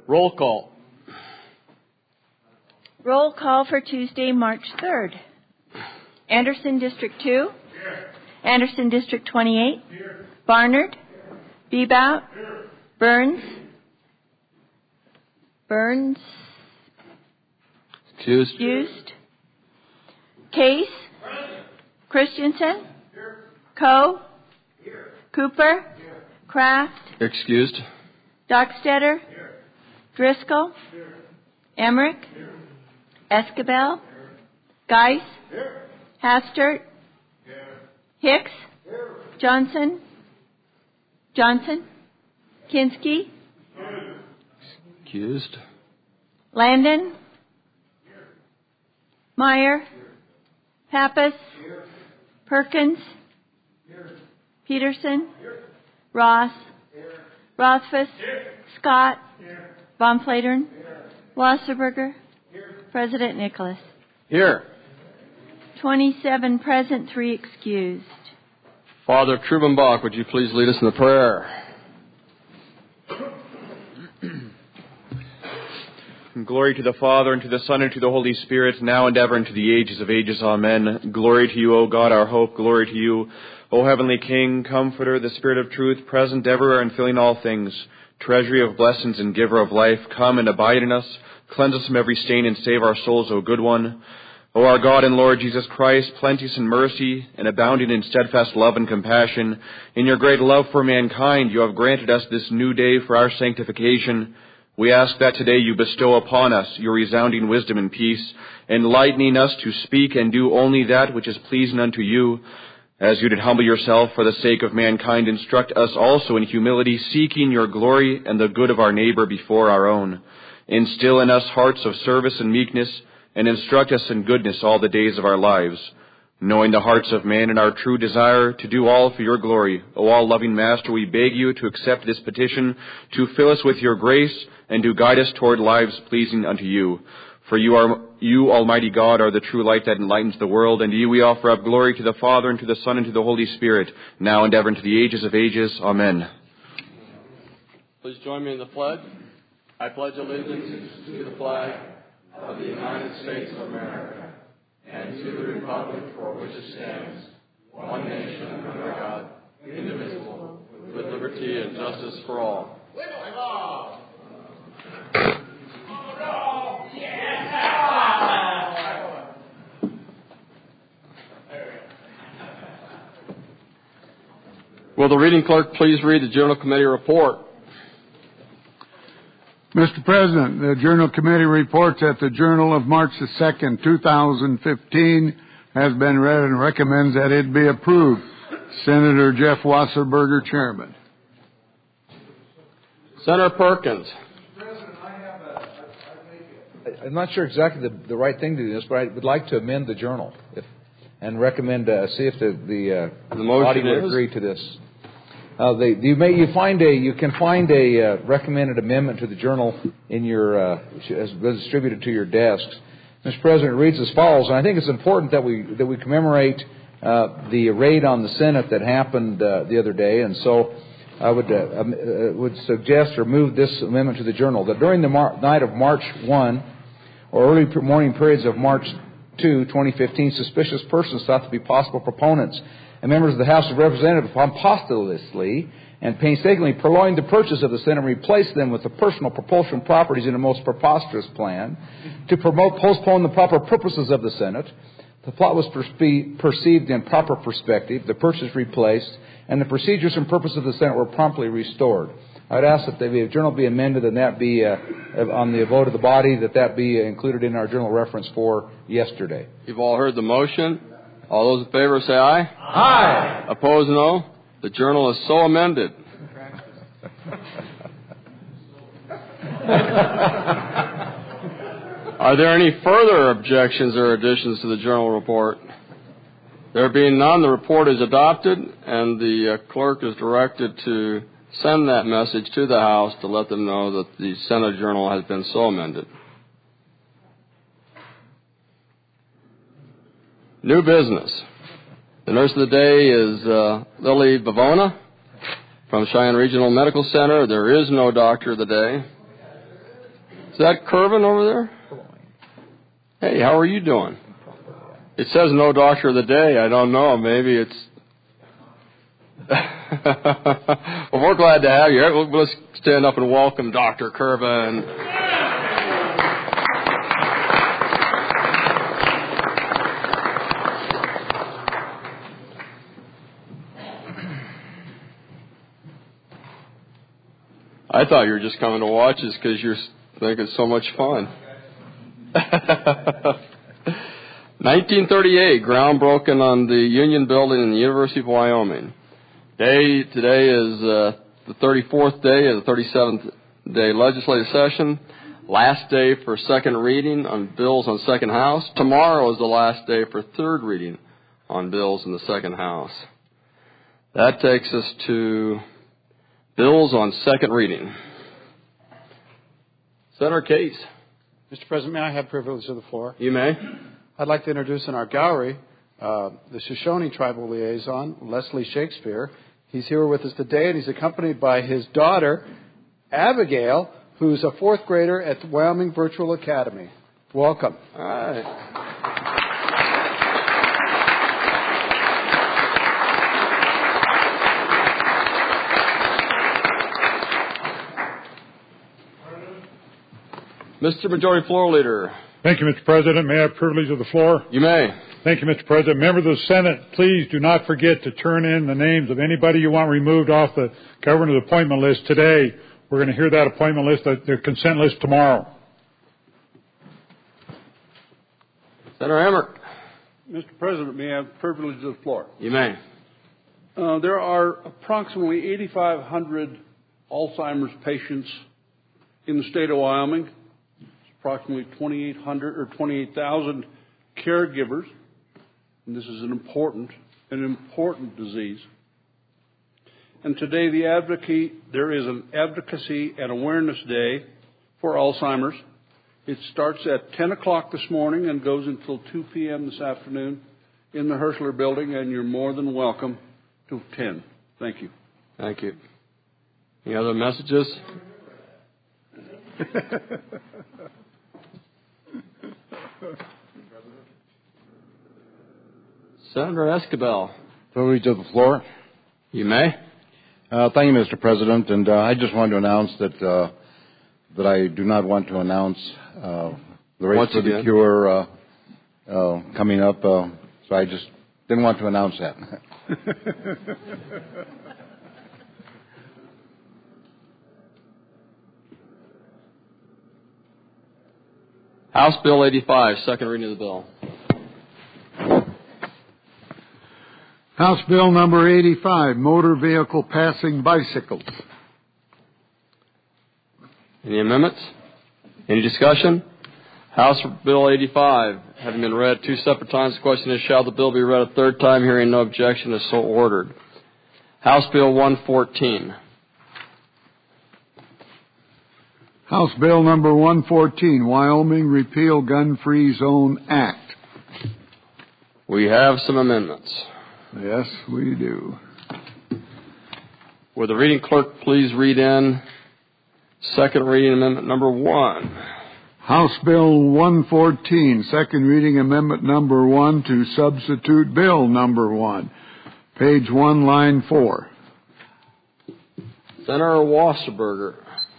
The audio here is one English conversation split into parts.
Roll call. Roll call for Tuesday, March 3rd. Anderson, District 2. Here. Anderson, District 28. Here. Barnard. Bebout. Here. Burns. Excused. Case. Present. Christensen. Here. Coe. Here. Cooper. Here. Kraft. Excused. Dockstetter. Here. Driscoll. Here. Emmerich. Here. Escabel. Here. Geis. Here. Hastert. Here. Hicks. Here. Johnson. Kinski. Here. Excused. Landon. Here. Meyer. Here. Pappas. Here. Perkins. Here. Peterson. Here. Ross. Here. Rothfuss. Here. Scott. Here. Von Flatern. Here. Wasserberger. Here. President Nicholas. Here. 27 present, 3 excused. Father Trubenbach, would you please lead us in the prayer? Glory to the Father, and to the Son, and to the Holy Spirit, now and ever, and to the ages of ages. Amen. Glory to you, O God, our hope. Glory to you, O Heavenly King, Comforter, the Spirit of truth, present everywhere and filling all things, treasury of blessings and giver of life. Come and abide in us. Cleanse us from every stain and save our souls, O good one. O our God and Lord Jesus Christ, plenteous in mercy and abounding in steadfast love and compassion, in your great love for mankind, you have granted us this new day for our sanctification. We ask that today you bestow upon us your resounding wisdom and peace, enlightening us to speak and do only that which is pleasing unto you. As you did humble yourself for the sake of mankind, instruct us also in humility, seeking your glory and the good of our neighbor before our own. Instill in us hearts of service and meekness, and instruct us in goodness all the days of our lives. Knowing the hearts of man and our true desire to do all for your glory, O all-loving Master, we beg you to accept this petition, to fill us with your grace, and to guide us toward lives pleasing unto you. For you, Almighty God, are the true light that enlightens the world, and to you we offer up glory to the Father, and to the Son, and to the Holy Spirit, now and ever, and to the ages of ages. Amen. Please join me in the pledge. I pledge allegiance to the flag of the United States of America, and to the republic for which it stands, one nation under God, indivisible, with liberty and justice for all. Will the reading clerk please read the Journal Committee report? Mr. President, the Journal Committee reports that the Journal of March the 2nd, 2015 has been read and recommends that it be approved. Senator Jeff Wasserberger, Chairman. Senator Perkins. President, I'm not sure exactly the right thing to do this, but I would like to amend the Journal and recommend see if the body would agree to this. You can find a recommended amendment to the Journal in your as distributed to your desks. Mr. President, it reads as follows, and I think it's important that we commemorate the raid on the Senate that happened the other day, and so I would suggest or move this amendment to the Journal that during the night of March 1 or early morning periods of March 2, 2015, suspicious persons thought to be possible proponents and members of the House of Representatives posthumously and painstakingly prolonged the purchase of the Senate and replaced them with the personal propulsion properties in a most preposterous plan to postpone the proper purposes of the Senate. The plot was perceived in proper perspective, the purchase replaced, and the procedures and purposes of the Senate were promptly restored. I would ask that the Journal be amended and that be, on the vote of the body, that be included in our Journal reference for yesterday. You've all heard the motion. All those in favor say aye. Aye. Opposed, no. The Journal is so amended. Are there any further objections or additions to the Journal report? There being none, the report is adopted, and the clerk is directed to send that message to the House to let them know that the Senate Journal has been so amended. New business. The nurse of the day is Lily Bavona from Cheyenne Regional Medical Center. There is no doctor of the day. Is that Curvin over there? Hey, how are you doing? It says no doctor of the day. I don't know. Maybe it's... Well, we're glad to have you. Let's stand up and welcome Dr. Curvin. I thought you were just coming to watch us because you're thinking it's so much fun. 1938, ground broken on the Union Building in the University of Wyoming. Today is the 34th day of the 37th day legislative session. Last day for second reading on bills on second house. Tomorrow is the last day for third reading on bills in the second house. That takes us to bills on second reading. Senator Case. Mr. President, may I have privilege of the floor? You may. I'd like to introduce in our gallery the Shoshone Tribal Liaison, Leslie Shakespeare. He's here with us today, and he's accompanied by his daughter, Abigail, who's a fourth grader at the Wyoming Virtual Academy. Welcome. All right. Mr. Majority Floor Leader. Thank you, Mr. President. May I have privilege of the floor? You may. Thank you, Mr. President. Members of the Senate, please do not forget to turn in the names of anybody you want removed off the governor's appointment list today. We're going to hear that appointment list, the consent list, tomorrow. Senator Emmer. Mr. President, may I have privilege of the floor? You may. There are approximately 8,500 Alzheimer's patients in the state of Wyoming. Approximately 2,800 or 28,000 caregivers, and this is an important disease. And today, there is an advocacy and awareness day for Alzheimer's. It starts at 10 o'clock this morning and goes until 2 p.m. this afternoon in the Hirschler Building, and you're more than welcome to attend. Thank you. Thank you. Any other messages? Senator Escabel. Privilege of the floor. You may. Thank you, Mr. President. And I just wanted to announce that I do not want to announce the race for the cure coming up. So I just didn't want to announce that. House Bill 85, second reading of the bill. House Bill number 85, motor vehicle passing bicycles. Any amendments? Any discussion? House Bill 85, having been read two separate times, the question is, shall the bill be read a third time? Hearing no objection, is so ordered. House Bill 114. House Bill number 114, Wyoming Repeal Gun-Free Zone Act. We have some amendments. Yes, we do. Would the reading clerk please read in second reading amendment number 1? House Bill 114, second reading amendment number 1 to substitute Bill number 1. Page 1, line 4. Senator Wasserberger.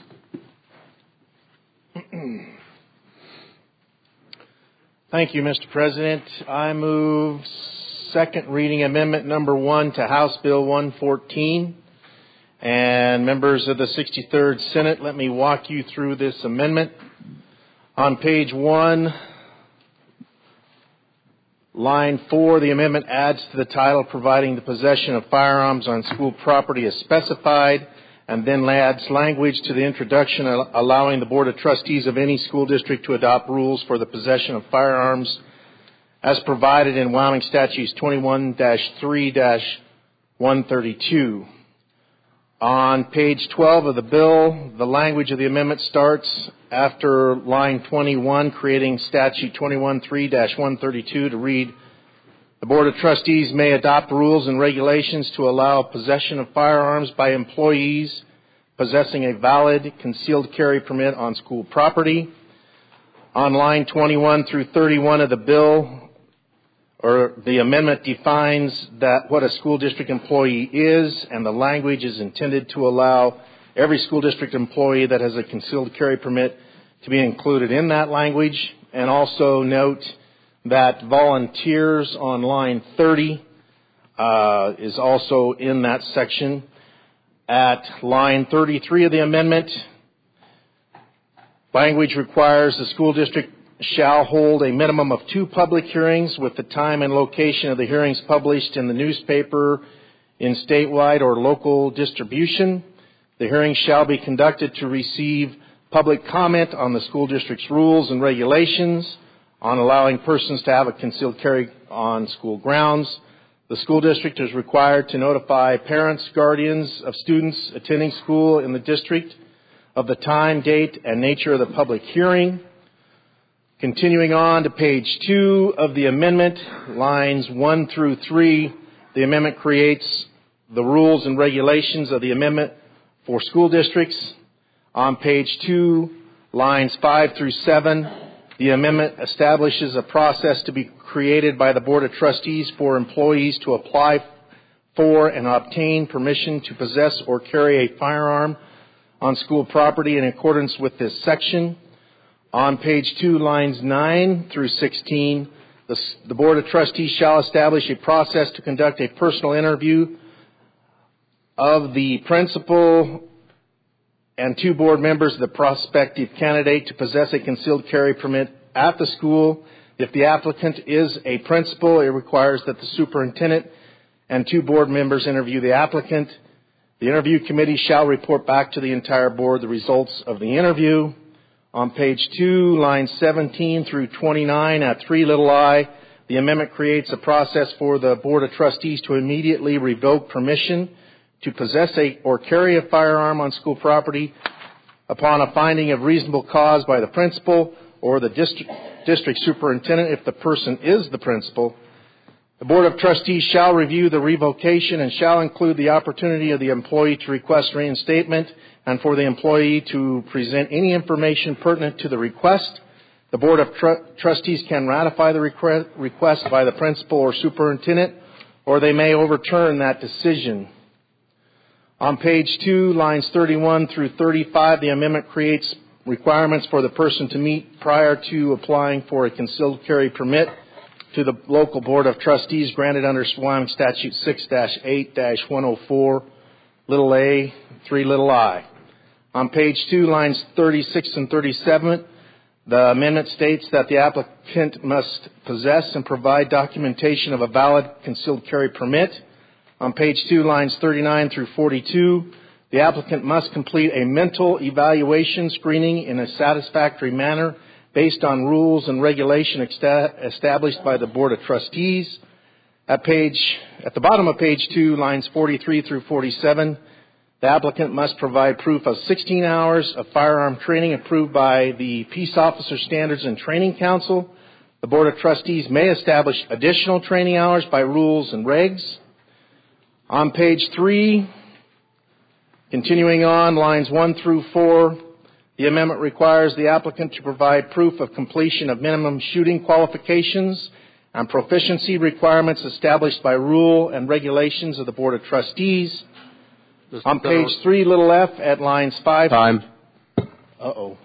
Thank you, Mr. President. I move second reading amendment number 1 to House Bill 114. And members of the 63rd Senate, let me walk you through this amendment. On page 1, line 4, the amendment adds to the title providing the possession of firearms on school property as specified, and then adds language to the introduction allowing the Board of Trustees of any school district to adopt rules for the possession of firearms as provided in Wyoming Statutes 21-3-132. On page 12 of the bill, the language of the amendment starts after line 21, creating Statute 21-3-132 to read, the Board of Trustees may adopt rules and regulations to allow possession of firearms by employees, possessing a valid concealed carry permit on school property. On line 21 through 31 of the bill, or the amendment defines that what a school district employee is, and the language is intended to allow every school district employee that has a concealed carry permit to be included in that language. And also note that volunteers on line 30 is also in that section. At line 33 of the amendment, language requires the school district shall hold a minimum of 2 public hearings with the time and location of the hearings published in the newspaper in statewide or local distribution. The hearings shall be conducted to receive public comment on the school district's rules and regulations on allowing persons to have a concealed carry on school grounds. The school district is required to notify parents, guardians of students attending school in the district of the time, date, and nature of the public hearing. Continuing on to page 2 of the amendment, lines 1 through 3, the amendment creates the rules and regulations of the amendment for school districts. On page 2, lines 5 through 7, the amendment establishes a process to be created by the Board of Trustees for employees to apply for and obtain permission to possess or carry a firearm on school property in accordance with this section. On page 2, lines 9 through 16, the Board of Trustees shall establish a process to conduct a personal interview of the principal and 2 board members of the prospective candidate to possess a concealed carry permit at the school. If the applicant is a principal, it requires that the superintendent and 2 board members interview the applicant. The interview committee shall report back to the entire board the results of the interview. On page 2, lines 17 through 29 at 3i, the amendment creates a process for the Board of Trustees to immediately revoke permission to possess or carry a firearm on school property upon a finding of reasonable cause by the principal or the district superintendent if the person is the principal. The Board of Trustees shall review the revocation and shall include the opportunity of the employee to request reinstatement and for the employee to present any information pertinent to the request. The Board of Trustees can ratify the request by the principal or superintendent, or they may overturn that decision. On page 2, lines 31 through 35, the amendment creates requirements for the person to meet prior to applying for a concealed carry permit to the local Board of Trustees granted under Wyoming Statute 6-8-104, little a, 3i. On page 2, lines 36 and 37, the amendment states that the applicant must possess and provide documentation of a valid concealed carry permit. On page 2, lines 39 through 42, the applicant must complete a mental evaluation screening in a satisfactory manner based on rules and regulation established by the Board of Trustees. At the bottom of page 2, lines 43 through 47, the applicant must provide proof of 16 hours of firearm training approved by the Peace Officer Standards and Training Council. The Board of Trustees may establish additional training hours by rules and regs. On page 3, continuing on, lines 1 through 4, the amendment requires the applicant to provide proof of completion of minimum shooting qualifications and proficiency requirements established by rule and regulations of the Board of Trustees. On page 3, little f, at lines 5... Time. Uh-oh.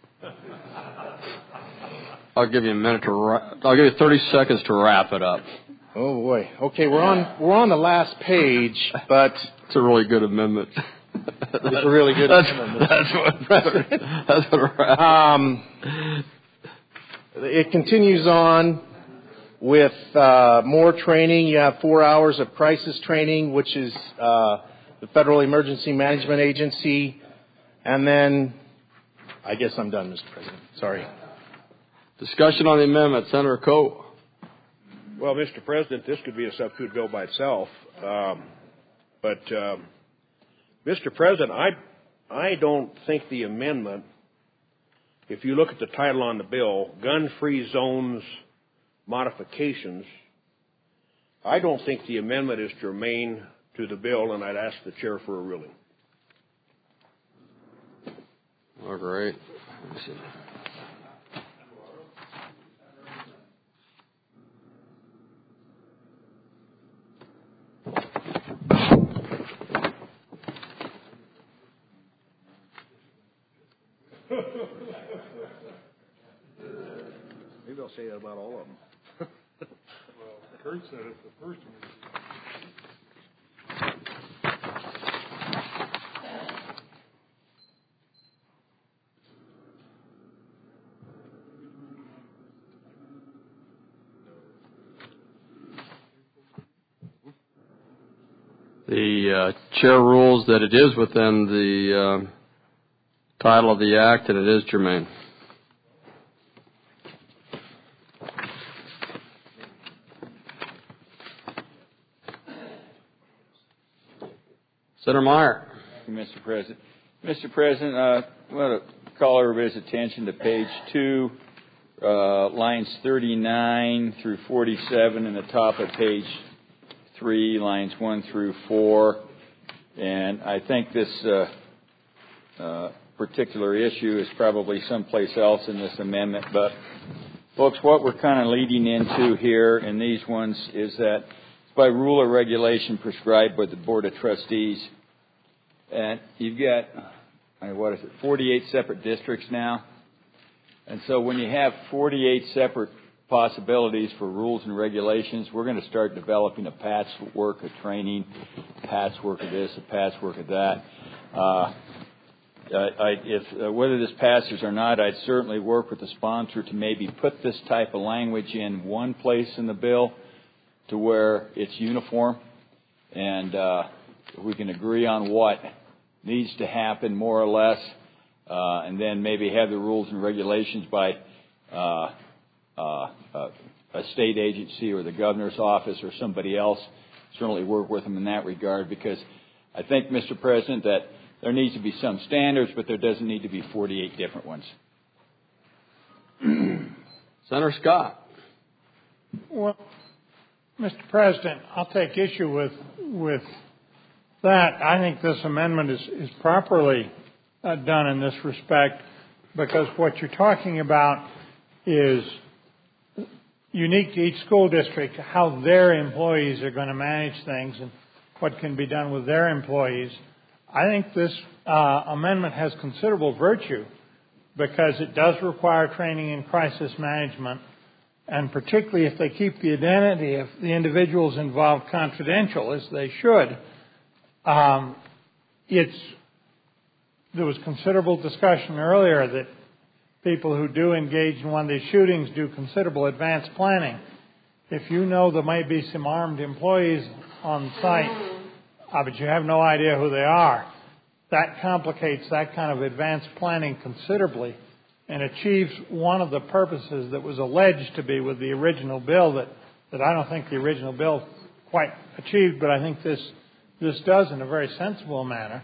I'll give you a minute I'll give you 30 seconds to wrap it up. Oh, boy. Okay, we're on the last page, but... It's a really good amendment. It's a really good amendment. That's what it continues on with more training. You have 4 hours of crisis training, which is the Federal Emergency Management Agency. And then, I guess I'm done, Mr. President. Sorry. Discussion on the amendment. Senator Coe. Well, Mr. President, this could be a substitute bill by itself. But, Mr. President, I don't think the amendment, if you look at the title on the bill, Gun-Free Zones Modifications, I don't think the amendment is germane to the bill, and I'd ask the chair for a ruling. Oh, great. Let me see. Maybe I'll say that about all of them. Well, Kurt said it the first one. The chair rules that it is within the title of the act and it is germane. Senator Meyer. Thank you, Mr. President. Mr. President, I want to call everybody's attention to page 2, lines 39 through 47, and the top of page 3, lines 1 through 4. And I think this particular issue is probably someplace else in this amendment. But, folks, what we're kind of leading into here in these ones is that by rule or regulation prescribed by the Board of Trustees. And you've got, 48 separate districts now. And so when you have 48 separate possibilities for rules and regulations, we're going to start developing a patchwork of training, patchwork of this, a patchwork of that. Whether this passes or not, I'd certainly work with the sponsor to maybe put this type of language in one place in the bill to where it's uniform, and we can agree on what needs to happen more or less, and then maybe have the rules and regulations by a state agency or the governor's office or somebody else. Certainly work with them in that regard, because I think, Mr. President, that there needs to be some standards, but there doesn't need to be 48 different ones. Senator Scott. Well, Mr. President, I'll take issue with that. I think this amendment is properly done in this respect, because what you're talking about is unique to each school district, how their employees are going to manage things and what can be done with their employees. I think this amendment has considerable virtue because it does require training in crisis management, and particularly if they keep the identity of the individuals involved confidential, as they should. There was considerable discussion earlier that people who do engage in one of these shootings do considerable advanced planning. If you know there might be some armed employees on site, but you have no idea who they are, that complicates that kind of advanced planning considerably and achieves one of the purposes that was alleged to be with the original bill that I don't think the original bill quite achieved, but I think this does in a very sensible manner.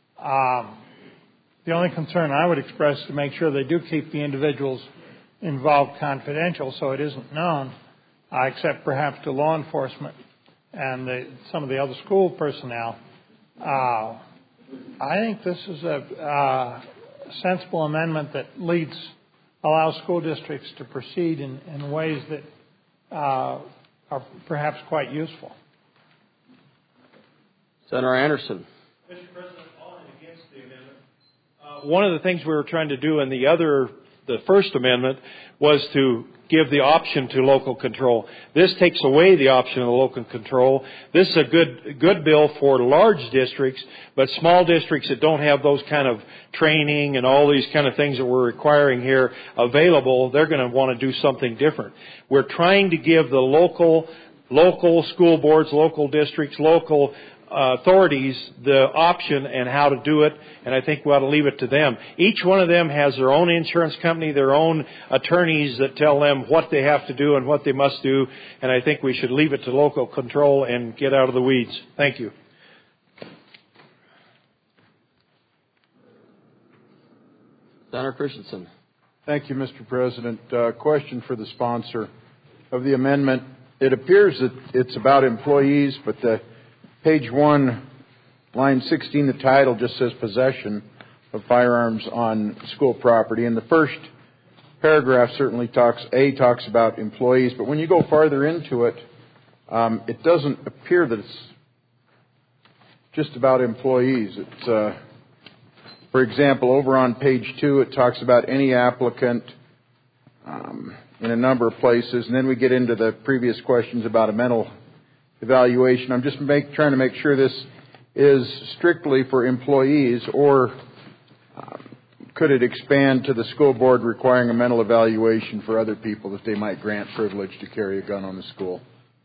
The only concern I would express is to make sure they do keep the individuals involved confidential so it isn't known, except perhaps to law enforcement and some of the other school personnel. I think this is a sensible amendment that allows school districts to proceed in ways that are perhaps quite useful. Senator Anderson. Mr. President, all in against the amendment. One of the things we were trying to do in the first amendment was to give the option to local control. This takes away the option of local control. This is a good bill for large districts, but small districts that don't have those kind of training and all these kind of things that we're requiring here available, they're going to want to do something different. We're trying to give the local school boards, local districts, local authorities the option and how to do it, and I think we ought to leave it to them. Each one of them has their own insurance company, their own attorneys that tell them what they have to do and what they must do, and I think we should leave it to local control and get out of the weeds. Thank you. Senator Christensen. Thank you, Mr. President. Question for the sponsor of the amendment. It appears that it's about employees, but page 1, line 16, the title just says possession of firearms on school property. And the first paragraph certainly talks about employees, but when you go farther into it, it doesn't appear that it's just about employees. It's, for example, over on page 2, it talks about any applicant in a number of places, and then we get into the previous questions about a mental evaluation. I'm just trying to make sure this is strictly for employees, or could it expand to the school board requiring a mental evaluation for other people that they might grant privilege to carry a gun on the school?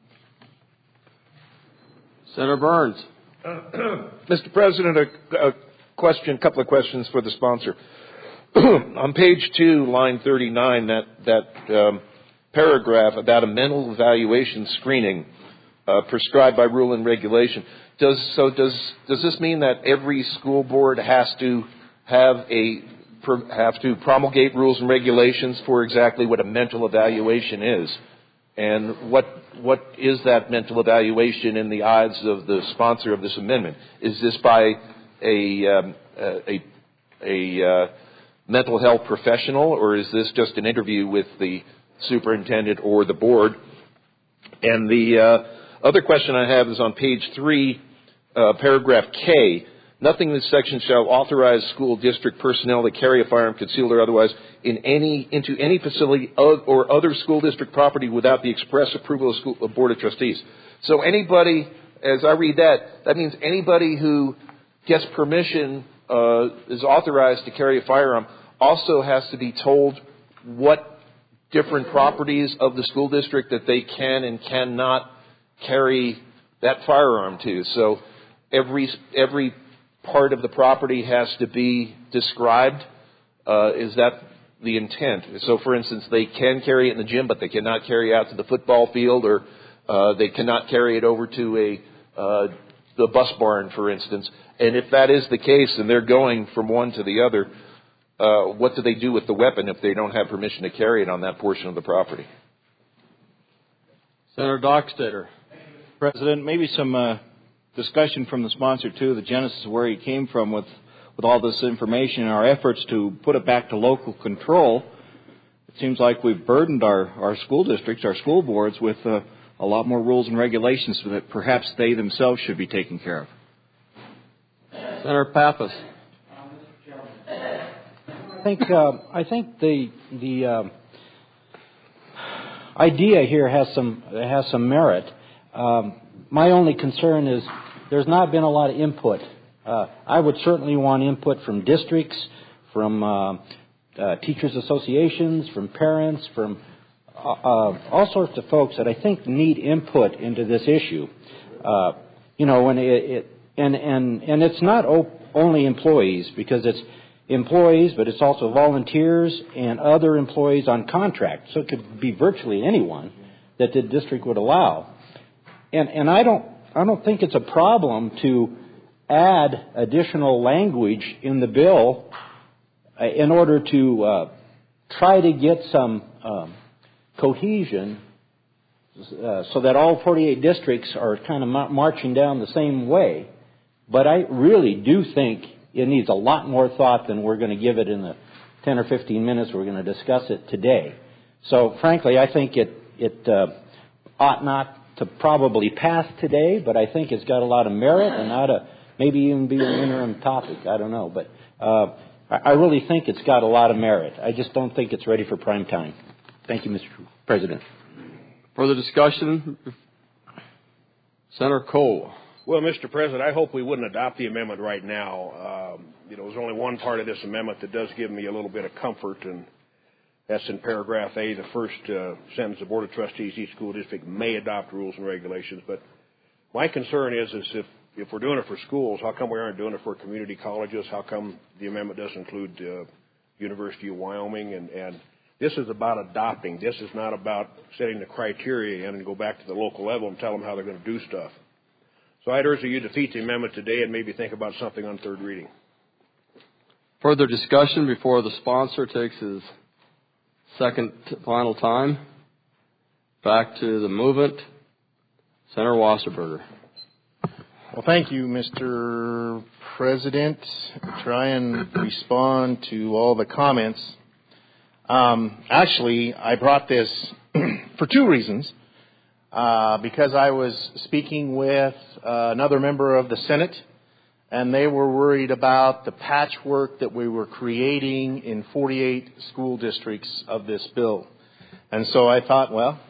Senator Burns. Mr. President, a couple of questions for the sponsor. On page 2, line 39, that paragraph about a mental evaluation screening prescribed by rule and regulation. Does this mean that every school board has to promulgate rules and regulations for exactly what a mental evaluation is? And what is that mental evaluation in the eyes of the sponsor of this amendment? Is this by a mental health professional, or is this just an interview with the superintendent or the board? And the other question I have is on page 3, paragraph K. Nothing in this section shall authorize school district personnel to carry a firearm, concealed or otherwise, into any facility or other school district property without the express approval of Board of Trustees. So anybody, as I read that means anybody who gets permission, is authorized to carry a firearm, also has to be told what different properties of the school district that they can and cannot carry that firearm to. So every part of the property has to be described. Is that the intent? So, for instance, they can carry it in the gym, but they cannot carry it out to the football field, or they cannot carry it over to the bus barn, for instance. And if that is the case, and they're going from one to the other, what do they do with the weapon if they don't have permission to carry it on that portion of the property? Senator Dockstader. President, maybe some discussion from the sponsor, too, the genesis of where he came from with all this information and our efforts to put it back to local control. It seems like we've burdened our school districts, our school boards, with a lot more rules and regulations that perhaps they themselves should be taking care of. Senator Pappas. I think the idea here has some merit. My only concern is there's not been a lot of input. I would certainly want input from districts, from teachers' associations, from parents, from all sorts of folks that I think need input into this issue. When and it's not only employees, because it's employees, but it's also volunteers and other employees on contract. So it could be virtually anyone that the district would allow. And I don't think it's a problem to add additional language in the bill in order to try to get some cohesion so that all 48 districts are kind of marching down the same way. But I really do think it needs a lot more thought than we're going to give it in the 10 or 15 minutes we're going to discuss it today. So, frankly, I think it ought not to probably pass today, but I think it's got a lot of merit and ought to maybe even be an interim topic. I don't know. But I really think it's got a lot of merit. I just don't think it's ready for prime time. Thank you, Mr. President. Further discussion? Senator Cole. Well, Mr. President, I hope we wouldn't adopt the amendment right now. There's only one part of this amendment that does give me a little bit of comfort, and that's in paragraph A, the first sentence. The Board of Trustees, each school district may adopt rules and regulations. But my concern is if we're doing it for schools, how come we aren't doing it for community colleges? How come the amendment doesn't include University of Wyoming? And this is about adopting. This is not about setting the criteria in and go back to the local level and tell them how they're going to do stuff. So I'd urge you to defeat the amendment today and maybe think about something on third reading. Further discussion before the sponsor takes his second final time. Back to the movement. Senator Wasserberger. Well, thank you, Mr. President. I'll try and respond to all the comments. Actually, I brought this for two reasons. Because I was speaking with another member of the Senate, and they were worried about the patchwork that we were creating in 48 school districts of this bill. And so I thought, well,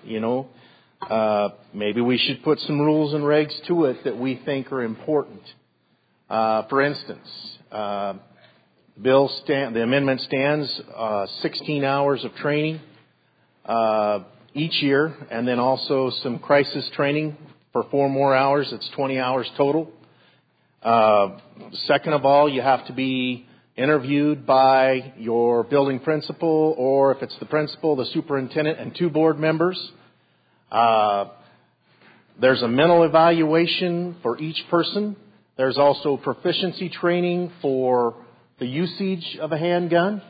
maybe we should put some rules and regs to it that we think are important. For instance, the amendment stands 16 hours of training each year, and then also some crisis training for 4 more hours. It's 20 hours total. Second of all, you have to be interviewed by your building principal, or if it's the principal, the superintendent, and 2 board members. There's a mental evaluation for each person. There's also proficiency training for the usage of a handgun.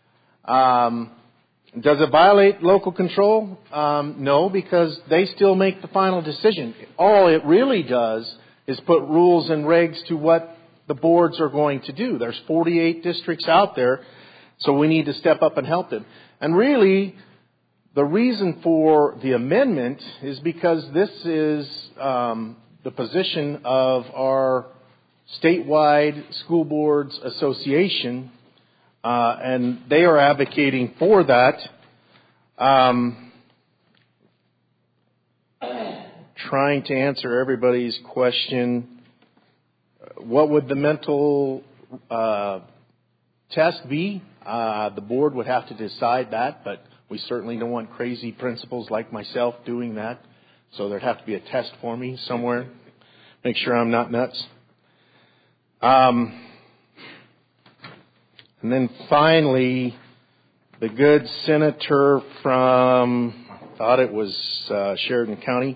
Does it violate local control? No, because they still make the final decision. All it really does is put rules and regs to what the boards are going to do. There's 48 districts out there, so we need to step up and help them. And really, the reason for the amendment is because this is the position of our statewide school boards association, and they are advocating for that. Trying to answer everybody's question. What would the mental test be? The board would have to decide that, but we certainly don't want crazy principals like myself doing that. So there'd have to be a test for me somewhere. Make sure I'm not nuts. And then finally, the good senator from, I thought it was Sheridan County,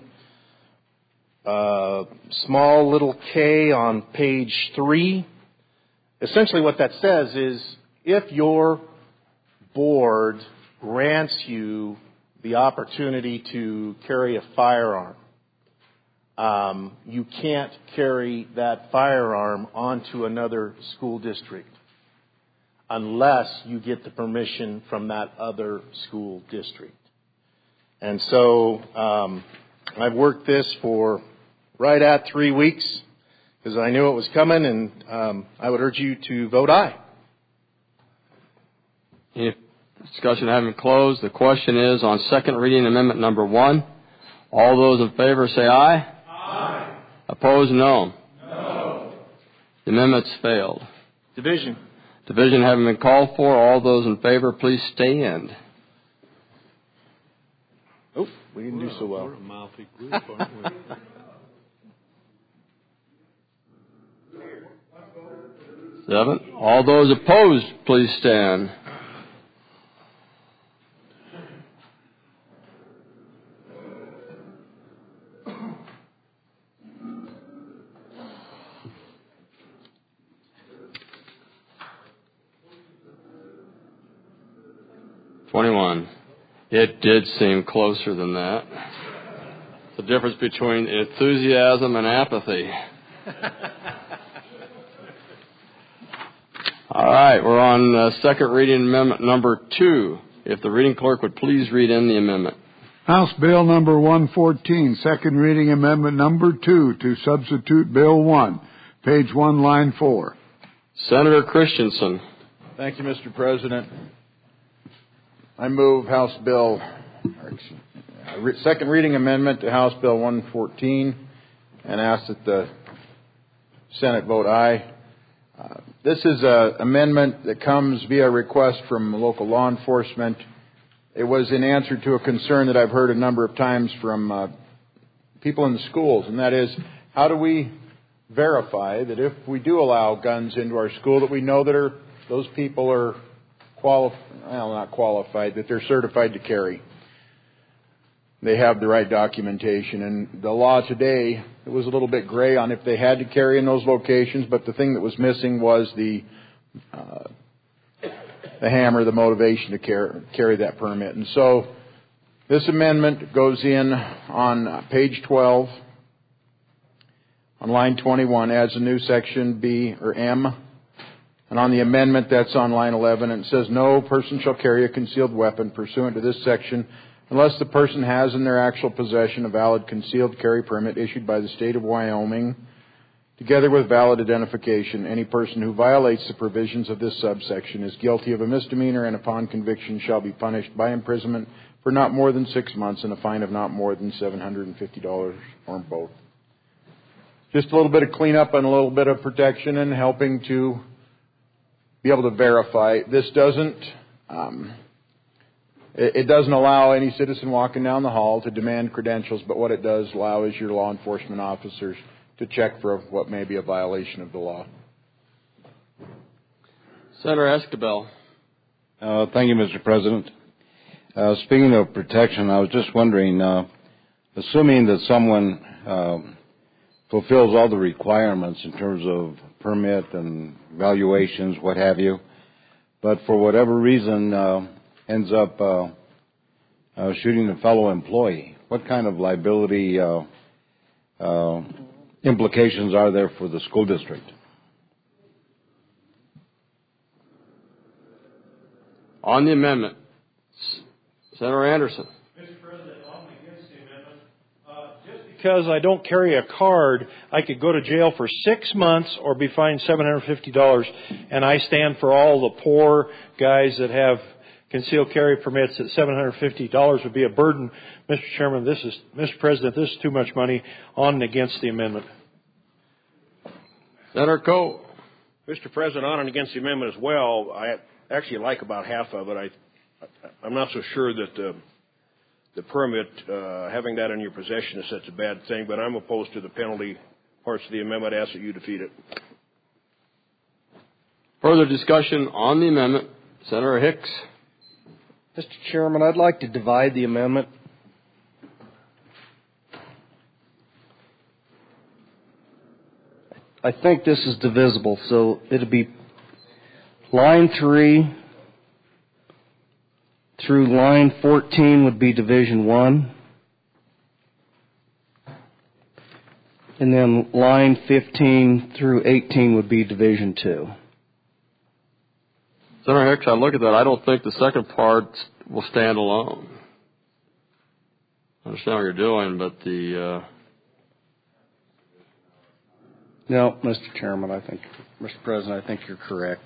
small little k on page 3. Essentially what that says is if your board grants you the opportunity to carry a firearm, you can't carry that firearm onto another school district unless you get the permission from that other school district. And so I've worked this for right at 3 weeks because I knew it was coming, and I would urge you to vote aye. If discussion having closed, the question is on second reading amendment number 1. All those in favor say aye. Aye. Opposed, no. No. The amendment's failed. Division. Division having been called for, all those in favor, please stand. Oh, we didn't do so well. We're a mouthy group, aren't we? Seven. All those opposed, please stand. It did seem closer than that. The difference between enthusiasm and apathy. All right, we're on second reading amendment number 2. If the reading clerk would please read in the amendment. House Bill number 114, second reading amendment number 2 to substitute Bill 1, page 1, line 4. Senator Christensen. Thank you, Mr. President. I move second reading amendment to House Bill 114 and ask that the Senate vote aye. This is an amendment that comes via request from local law enforcement. It was in answer to a concern that I've heard a number of times from people in the schools, and that is, how do we verify that if we do allow guns into our school, that we know that those people are not qualified, that they're certified to carry. They have the right documentation. And the law today, it was a little bit gray on if they had to carry in those locations, but the thing that was missing was the hammer, the motivation to carry that permit. And so this amendment goes in on page 12. on line 21 adds a new section B or M. And on the amendment that's on line 11, it says, no person shall carry a concealed weapon pursuant to this section unless the person has in their actual possession a valid concealed carry permit issued by the state of Wyoming, together with valid identification. Any person who violates the provisions of this subsection is guilty of a misdemeanor and upon conviction shall be punished by imprisonment for not more than 6 months and a fine of not more than $750 or both. Just a little bit of cleanup and a little bit of protection and helping to be able to verify. This doesn't it doesn't allow any citizen walking down the hall to demand credentials, but what it does allow is your law enforcement officers to check for what may be a violation of the law. Senator Esquivel. Thank you, Mr. President. Speaking of protection, I was just wondering, assuming that someone fulfills all the requirements in terms of permit and valuations, what have you, but for whatever reason ends up shooting a fellow employee, what kind of liability implications are there for the school district? On the amendment, Senator Anderson. Mr. President, I'm against the amendment. Just because I don't carry a card, I could go to jail for 6 months or be fined $750, and I stand for all the poor guys that have concealed carry permits at $750 would be a burden. Mr. Chairman, Mr. President, this is too much money. On and against the amendment. Senator Coe. Mr. President, on and against the amendment as well. I actually like about half of it. I'm not so sure that the permit, having that in your possession is such a bad thing, but I'm opposed to the penalty parts of the amendment. I ask that you defeat it. Further discussion on the amendment. Senator Hicks. Mr. Chairman, I'd like to divide the amendment. I think this is divisible, so it'll be line 3 through line 14 would be Division 1. And then line 15 through 18 would be Division 2. Senator Hicks, I look at that. I don't think the second part will stand alone. I understand what you're doing, but No, Mr. Chairman, Mr. President, I think you're correct.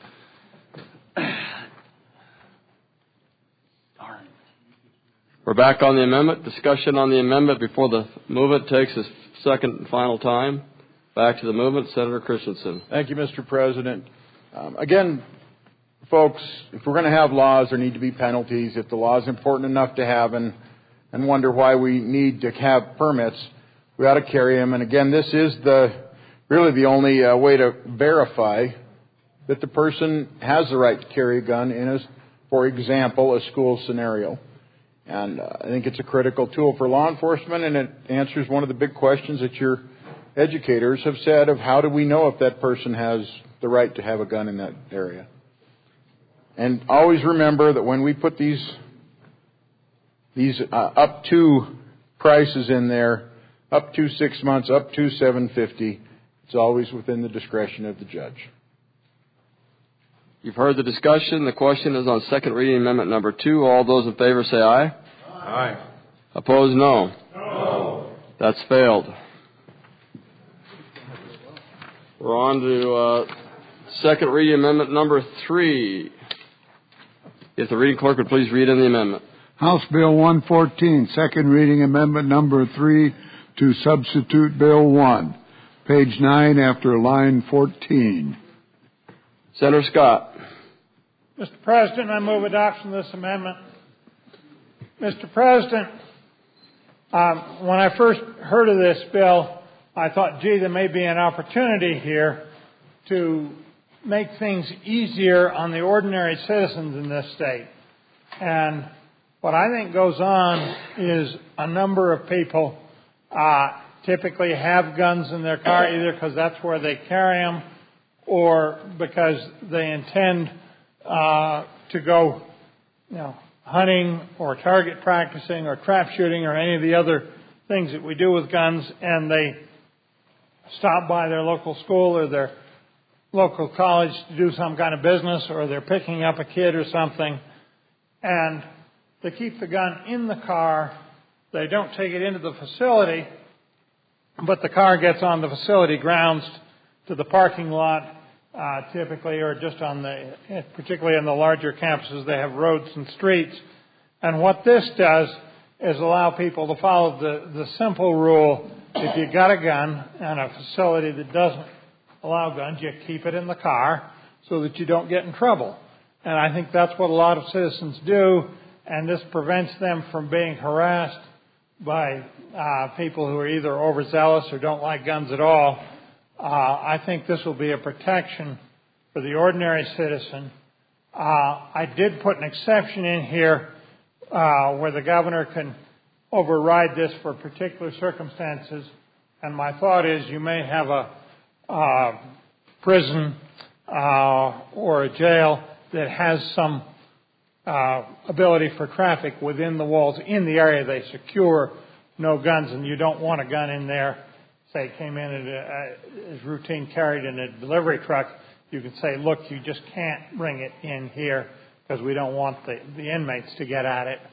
We're back on the amendment. Discussion on the amendment before the movement takes its second and final time. Back to the movement. Senator Christensen. Thank you, Mr. President. Again, folks, if we're going to have laws, there need to be penalties. If the law is important enough to have and wonder why we need to have permits, we ought to carry them. And again, this is really the only way to verify that the person has the right to carry a gun in, for example, a school scenario. And I think it's a critical tool for law enforcement, and it answers one of the big questions that your educators have said of how do we know if that person has the right to have a gun in that area. And always remember that when we put these up to prices in there, up to 6 months, up to $750, it's always within the discretion of the judge. You've heard the discussion. The question is on second reading amendment number 2. All those in favor say aye. Aye. Opposed, no. No. That's failed. We're on to second reading amendment number 3. If the reading clerk would please read in the amendment. House Bill 114, second reading amendment number 3 to substitute Bill 1. Page 9 after line 14. Senator Scott. Mr. President, I move adoption of this amendment. Mr. President, when I first heard of this bill, I thought, gee, there may be an opportunity here to make things easier on the ordinary citizens in this state. And what I think goes on is a number of people typically have guns in their car either because that's where they carry them or because they intend to go, hunting or target practicing or trap shooting or any of the other things that we do with guns, and they stop by their local school or their local college to do some kind of business, or they're picking up a kid or something, and they keep the gun in the car. They don't take it into the facility, but the car gets on the facility grounds to the parking lot, typically, or just particularly on the larger campuses, they have roads and streets. And what this does is allow people to follow the simple rule: if you got a gun and a facility that doesn't allow guns, you keep it in the car so that you don't get in trouble. And I think that's what a lot of citizens do, and this prevents them from being harassed by people who are either overzealous or don't like guns at all. I think this will be a protection for the ordinary citizen. I did put an exception in here where the governor can override this for particular circumstances. And my thought is you may have a prison or a jail that has some ability for traffic within the walls in the area they secure, no guns, and you don't want a gun in there. Say it came in as routine carried in a delivery truck, you can say, look, you just can't bring it in here because we don't want the inmates to get at it.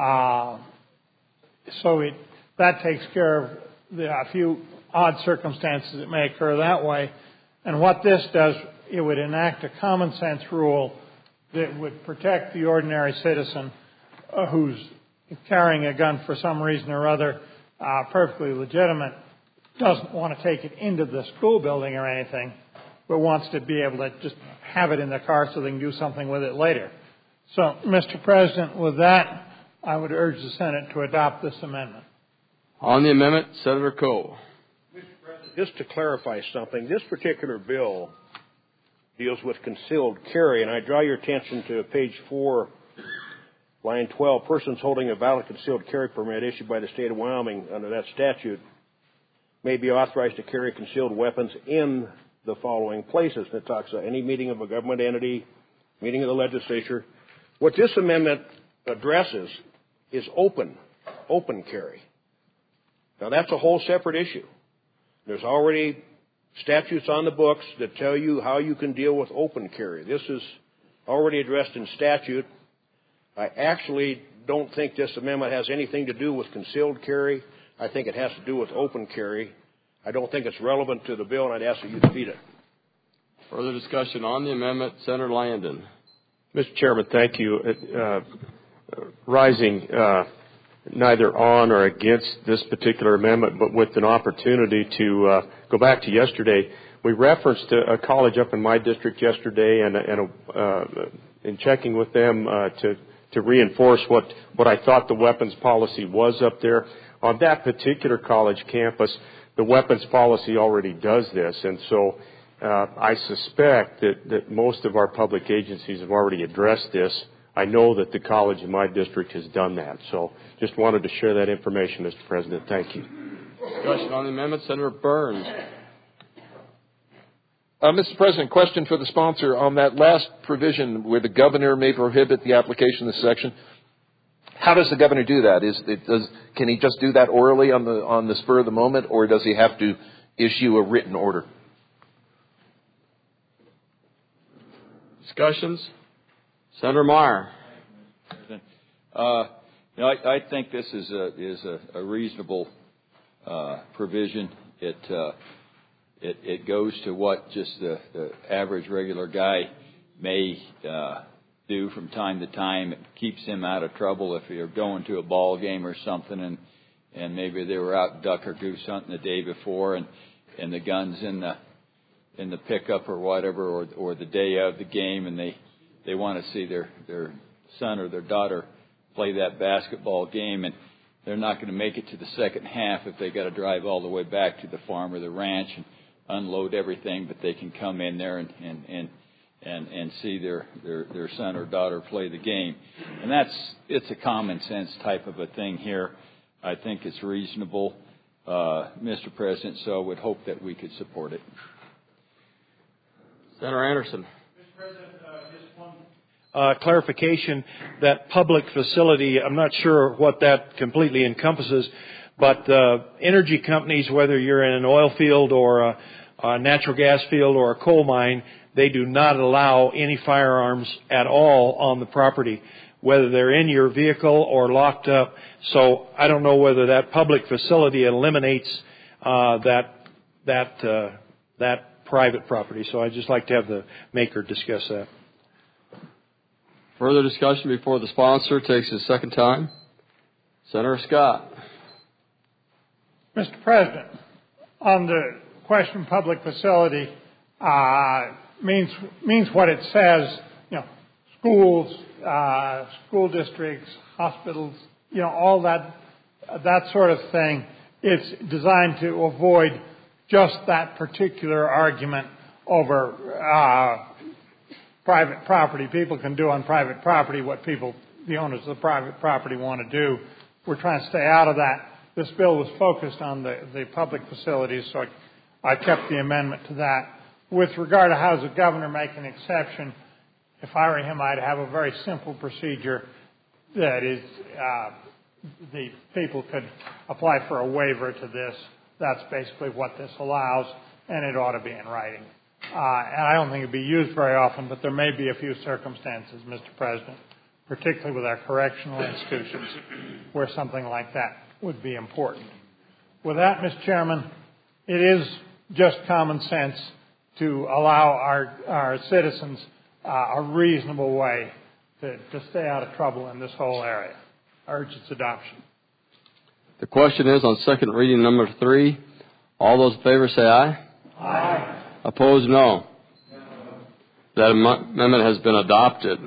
That takes care of a few odd circumstances that may occur that way. And what this does, it would enact a common sense rule that would protect the ordinary citizen who's carrying a gun for some reason or other, perfectly legitimate, doesn't want to take it into the school building or anything, but wants to be able to just have it in the car so they can do something with it later. So, Mr. President, with that, I would urge the Senate to adopt this amendment. On the amendment, Senator Coe. Mr. President, just to clarify something, this particular bill deals with concealed carry, and I draw your attention to page 4, line 12. Persons holding a valid concealed carry permit issued by the state of Wyoming under that statute may be authorized to carry concealed weapons in the following places. And it talks about any meeting of a government entity, meeting of the legislature. What this amendment addresses is open carry. Now, that's a whole separate issue. There's already statutes on the books that tell you how you can deal with open carry. This is already addressed in statute. I actually don't think this amendment has anything to do with concealed carry. I think it has to do with open carry. I don't think it's relevant to the bill, and I'd ask that you defeat it. Further discussion on the amendment, Senator Landon. Mr. Chairman, thank you. Rising neither on or against this particular amendment, but with an opportunity to go back to yesterday. We referenced a college up in my district yesterday, and in checking with them to reinforce what I thought the weapons policy was up there. On that particular college campus, the weapons policy already does this, and so I suspect that most of our public agencies have already addressed this. I know that the college in my district has done that, so just wanted to share that information, Mr. President. Thank you. Discussion on the amendment, Senator Burns. Mr. President, question for the sponsor on that last provision where the governor may prohibit the application of this section. How does the governor do that? Can he just do that orally on the spur of the moment, or does he have to issue a written order? Discussions? Senator Meyer. I think this is a reasonable provision. It goes to what just the average regular guy may do from time to time. It keeps him out of trouble if you're going to a ball game or something, and maybe they were out duck or goose hunting the day before, and the gun's in the pickup or whatever, or the day of the game, and they want to see their son or their daughter play that basketball game, and they're not going to make it to the second half if they got to drive all the way back to the farm or the ranch and unload everything, but they can come in there and see their son or daughter play the game. And it's a common sense type of a thing here. I think it's reasonable, Mr. President, so I would hope that we could support it. Senator Anderson. Mr. President, just one clarification. That public facility, I'm not sure what that completely encompasses, But energy companies, whether you're in an oil field or a natural gas field or a coal mine, they do not allow any firearms at all on the property, whether they're in your vehicle or locked up. So I don't know whether that public facility eliminates that private property. So I'd just like to have the maker discuss that. Further discussion before the sponsor takes his second time. Senator Scott. Mr. President, on the question public facility, means what it says, schools, school districts, hospitals, all that sort of thing. It's designed to avoid just that particular argument over private property. People can do on private property what the owners of the private property want to do. We're trying to stay out of that. This bill was focused on the public facilities, so I kept the amendment to that. With regard to how does the governor make an exception, if I were him, I'd have a very simple procedure that is the people could apply for a waiver to this. That's basically what this allows, and it ought to be in writing. And I don't think it'd be used very often, but there may be a few circumstances, Mr. President, particularly with our correctional institutions, where something like that would be important. With that, Mr. Chairman, it is just common sense to allow our citizens a reasonable way to stay out of trouble in this whole area. I urge its adoption. The question is on second reading number 3. All those in favor say aye. Aye. Opposed, no. That amendment has been adopted.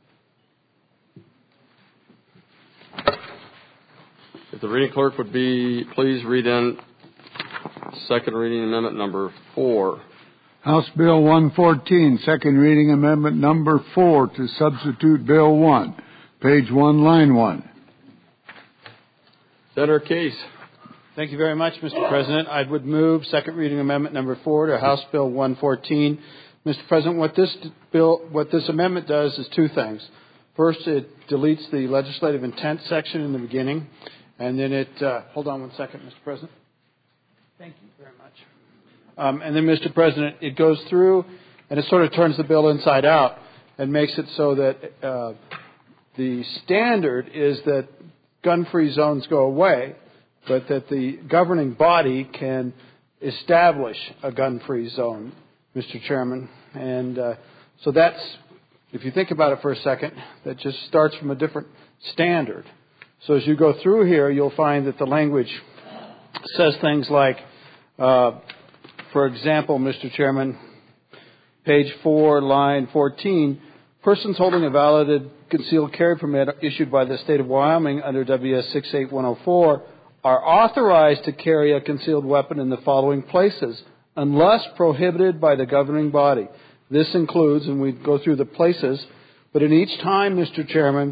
If the reading clerk would please read in second reading amendment number 4. House Bill 114, second reading amendment number 4 to substitute Bill 1, page 1, line 1. Senator Case. Thank you very much, Mr. President. I would move second reading amendment number 4 to House Bill 114. Mr. President, what this amendment does is two things. First, it deletes the legislative intent section in the beginning, and then it hold on one second, Mr. President. Thank you very much. And then, Mr. President, it goes through and it sort of turns the bill inside out and makes it so that the standard is that gun-free zones go away, but that the governing body can establish a gun-free zone, Mr. Chairman. And so that's, if you think about it for a second, that just starts from a different standard. So as you go through here, you'll find that the language says things like, for example, Mr. Chairman, page 4, line 14, persons holding a valid concealed carry permit issued by the state of Wyoming under WS 68104 are authorized to carry a concealed weapon in the following places, unless prohibited by the governing body. This includes, and we go through the places, but in each time, Mr. Chairman,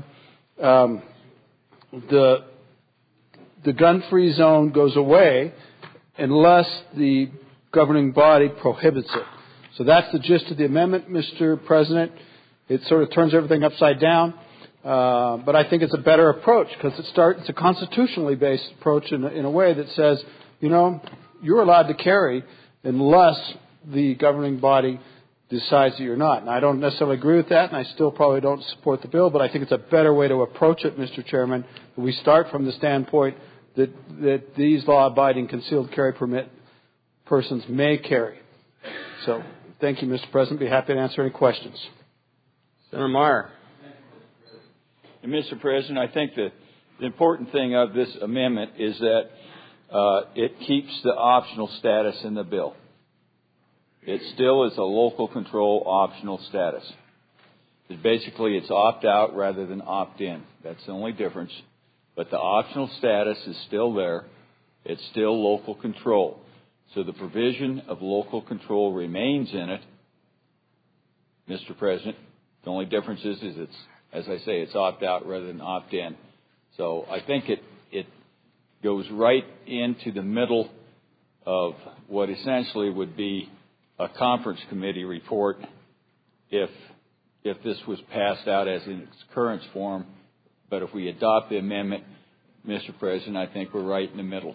the gun-free zone goes away unless the governing body prohibits it. So that's the gist of the amendment, Mr. President. It sort of turns everything upside down, but I think it's a better approach because it's a constitutionally based approach in a way that says, you're allowed to carry unless the governing body decides that you're not. And I don't necessarily agree with that, and I still probably don't support the bill, but I think it's a better way to approach it, Mr. Chairman. We start from the standpoint that these law-abiding concealed carry permit persons may carry. So, thank you, Mr. President. Be happy to answer any questions. Senator Meyer. And Mr. President, I think the important thing of this amendment is that it keeps the optional status in the bill. It still is a local control optional status. It's opt-out rather than opt-in. That's the only difference. But the optional status is still there. It's still local control. So the provision of local control remains in it, Mr. President. The only difference is it's, as I say, it's opt-out rather than opt-in. So I think it goes right into the middle of what essentially would be a conference committee report if this was passed out as in its current form. But if we adopt the amendment, Mr. President. I think we're right in the middle.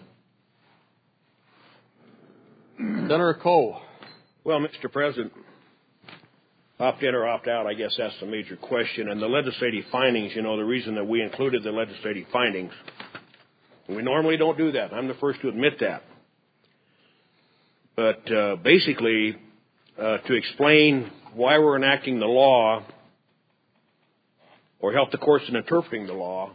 Senator Cole. Well, Mr. President, opt in or opt out, I guess that's the major question. And the legislative findings, the reason that we included the legislative findings, we normally don't do that. I'm the first to admit that. But basically, to explain why we're enacting the law or help the courts in interpreting the law,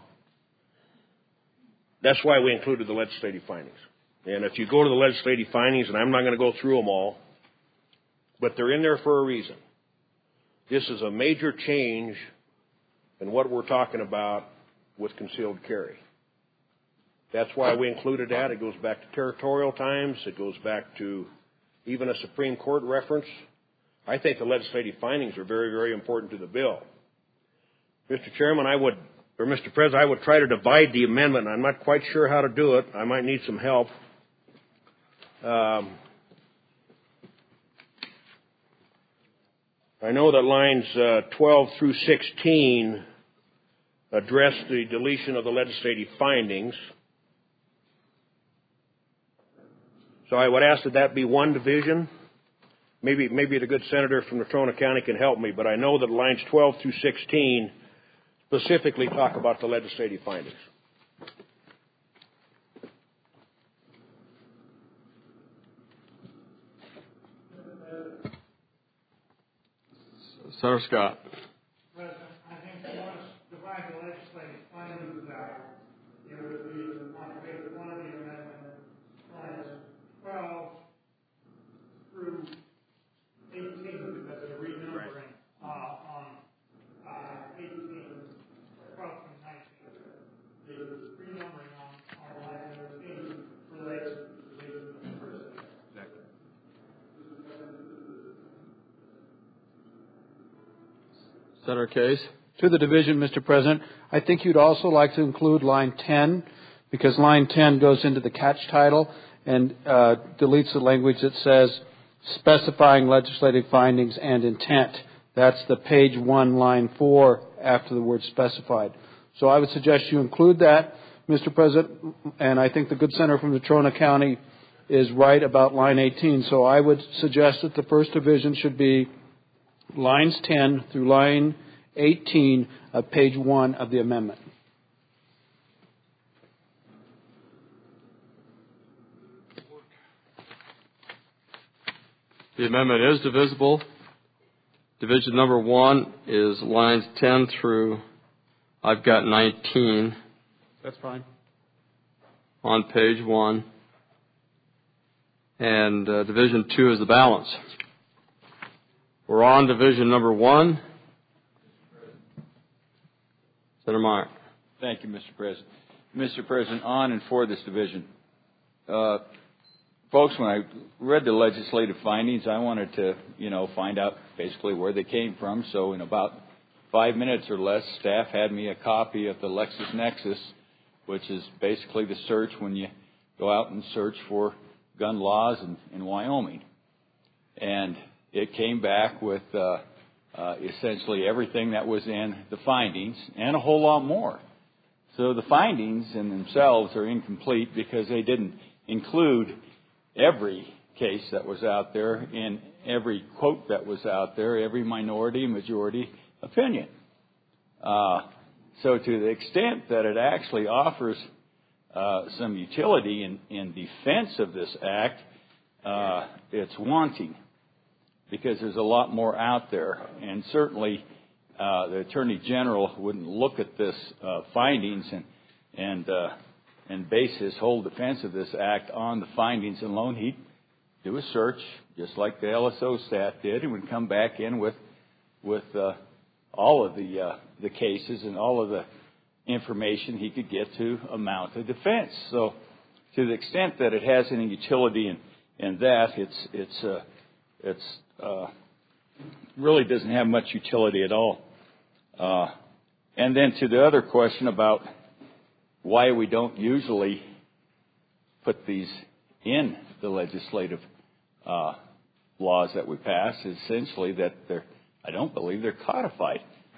that's why we included the legislative findings. And if you go to the legislative findings, and I'm not going to go through them all, but they're in there for a reason. This is a major change in what we're talking about with concealed carry. That's why we included that. It goes back to territorial times. It goes back to even a Supreme Court reference. I think the legislative findings are very, very important to the bill. Mr. Chairman, Mr. President, I would try to divide the amendment. I'm not quite sure how to do it. I might need some help. I know that lines 12 through 16 address the deletion of the legislative findings. So I would ask that be one division. Maybe the good senator from Natrona County can help me, but I know that lines 12 through 16 specifically talk about the legislative findings. Senator Scott. President, I think we want to divide the legislative findings out. It would be on page 1 of the amendment, lines 12 through 18, because they're renumbering on 18, 12 through 19. The renumbering on line 13 relates to the first. Exactly. Senator Case. To the division, Mr. President, I think you'd also like to include line 10, because line 10 goes into the catch title and deletes the language that says specifying legislative findings and intent. That's the page 1, line 4, after the word specified. So I would suggest you include that, Mr. President, and I think the good senator from Natrona County is right about line 18. So I would suggest that the first division should be lines 10 through line 18 of page 1 of the amendment. The amendment is divisible. Division number 1 is lines 10 through, I've got 19. That's fine. On page 1. And division 2 is the balance. We're on division number 1. Senator Meyer. Thank you, Mr. President. Mr. President, on and for this division. Folks, when I read the legislative findings, I wanted to, find out basically where they came from. So in about 5 minutes or less, staff had me a copy of the LexisNexis, which is basically the search when you go out and search for gun laws in Wyoming. And it came back with essentially everything that was in the findings and a whole lot more. So the findings in themselves are incomplete because they didn't include every case that was out there in every quote that was out there, every minority, majority opinion. So to the extent that it actually offers some utility in defense of this act, it's wanting, because there's a lot more out there. And certainly the Attorney General wouldn't look at this findings and base his whole defense of this act on the findings alone. He'd do a search, just like the LSO staff did, and would come back in with all of the cases and all of the information he could get to mount a defense. So to the extent that it has any utility in that, it's really doesn't have much utility at all. And then to the other question about why we don't usually put these in the legislative laws that we pass, is essentially that I don't believe they're codified.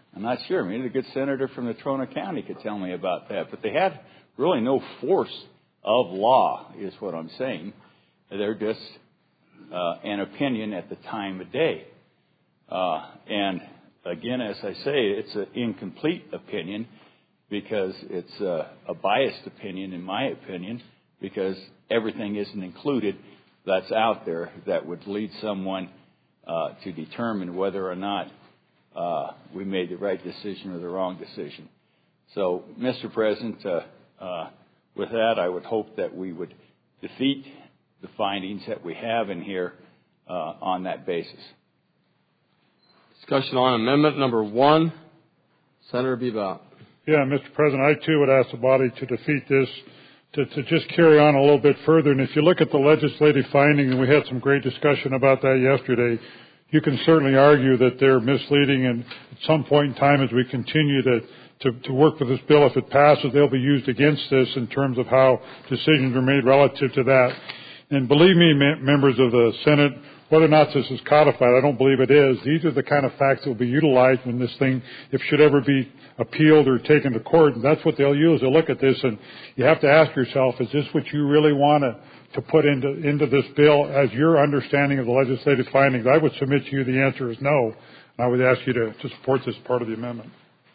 I'm not sure. Maybe a good senator from the Trona County could tell me about that. But they have really no force of law, is what I'm saying. They're just an opinion at the time of day. And again, as I say, it's an incomplete opinion because it's a biased opinion, in my opinion, because everything isn't included that's out there that would lead someone to determine whether or not we made the right decision or the wrong decision. So, Mr. President, with that, I would hope that we would defeat the findings that we have in here on that basis. Discussion on amendment number 1. Senator Bebout. Yeah, Mr. President, I too would ask the body to defeat this, to just carry on a little bit further. And if you look at the legislative finding, and we had some great discussion about that yesterday, you can certainly argue that they're misleading, and at some point in time as we continue to work with this bill, if it passes, they'll be used against this in terms of how decisions are made relative to that. And believe me, members of the Senate, whether or not this is codified, I don't believe it is. These are the kind of facts that will be utilized when this thing, if it should ever be appealed or taken to court. And that's what they'll use. They'll look at this, and you have to ask yourself, is this what you really want to put into this bill as your understanding of the legislative findings? I would submit to you the answer is no. And I would ask you to support this part of the amendment.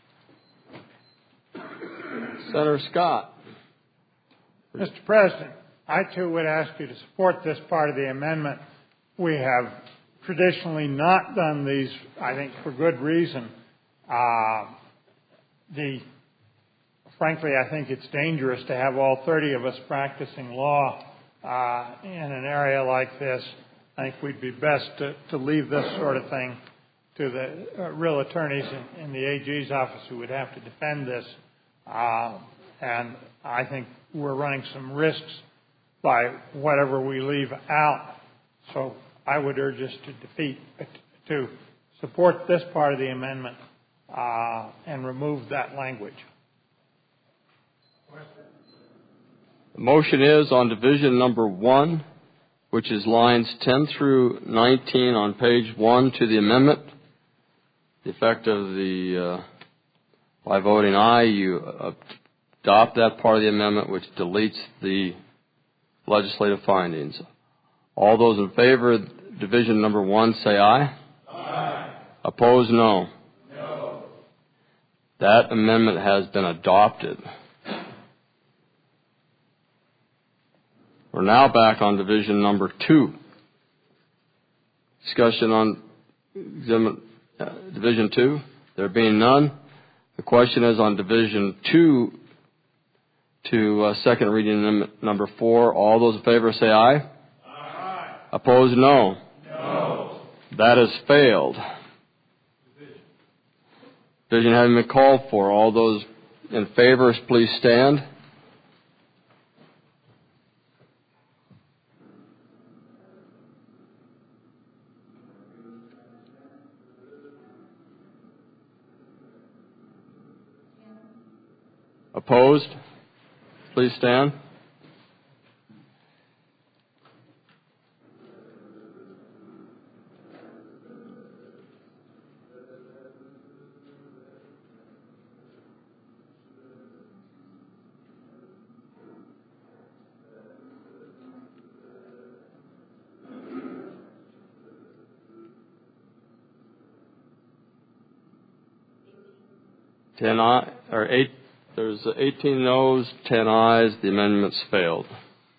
Senator Scott. Mr. President, I too would ask you to support this part of the amendment. We have traditionally not done these, I think, for good reason. Frankly, I think it's dangerous to have all 30 of us practicing law in an area like this. I think we'd be best to leave this sort of thing to the real attorneys in the AG's office who would have to defend this. And I think we're running some risks by whatever we leave out. So I would urge us to support this part of the amendment and remove that language. The motion is on division number 1, which is lines 10 through 19 on page 1 to the amendment. The effect of the, by voting aye, you adopt that part of the amendment which deletes the legislative findings. All those in favor of division number 1 say aye. Aye. Opposed, no. No. That amendment has been adopted. We're now back on division number 2. Discussion on division 2. There being none, the question is on division 2 to second reading amendment number 4. All those in favor say aye. Aye. Opposed, no. No. That has failed. Division having been called for. All those in favor, please stand. Opposed? Please stand. There's 18 noes, 10 ayes. The amendment's failed.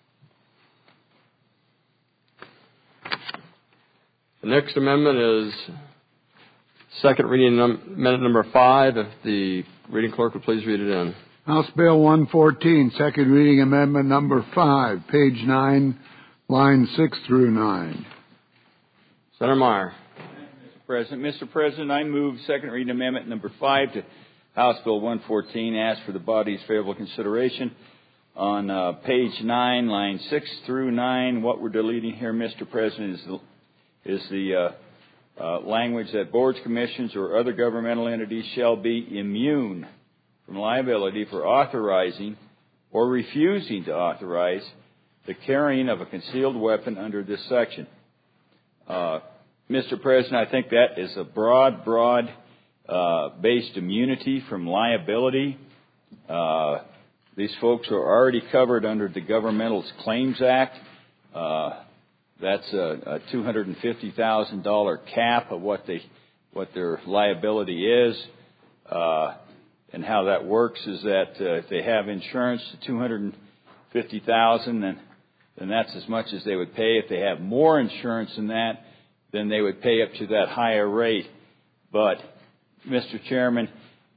The next amendment is second reading amendment number 5. If the reading clerk would please read it in. House Bill 114, second reading amendment number 5, page 9, line 6 through 9. Senator Meyer. Mr. President, I move second reading amendment number 5 to House Bill 114, ask for the body's favorable consideration. On page 9, line 6 through 9, what we're deleting here, Mr. President, is the language that boards, commissions, or other governmental entities shall be immune from liability for authorizing or refusing to authorize the carrying of a concealed weapon under this section. Mr. President, I think that is a broad based immunity from liability. These folks are already covered under the Governmental Claims Act. That's a $250,000 cap of what their liability is. And how that works is that if they have insurance to $250,000, then that's as much as they would pay. If they have more insurance than that, then they would pay up to that higher rate. But, Mr. Chairman,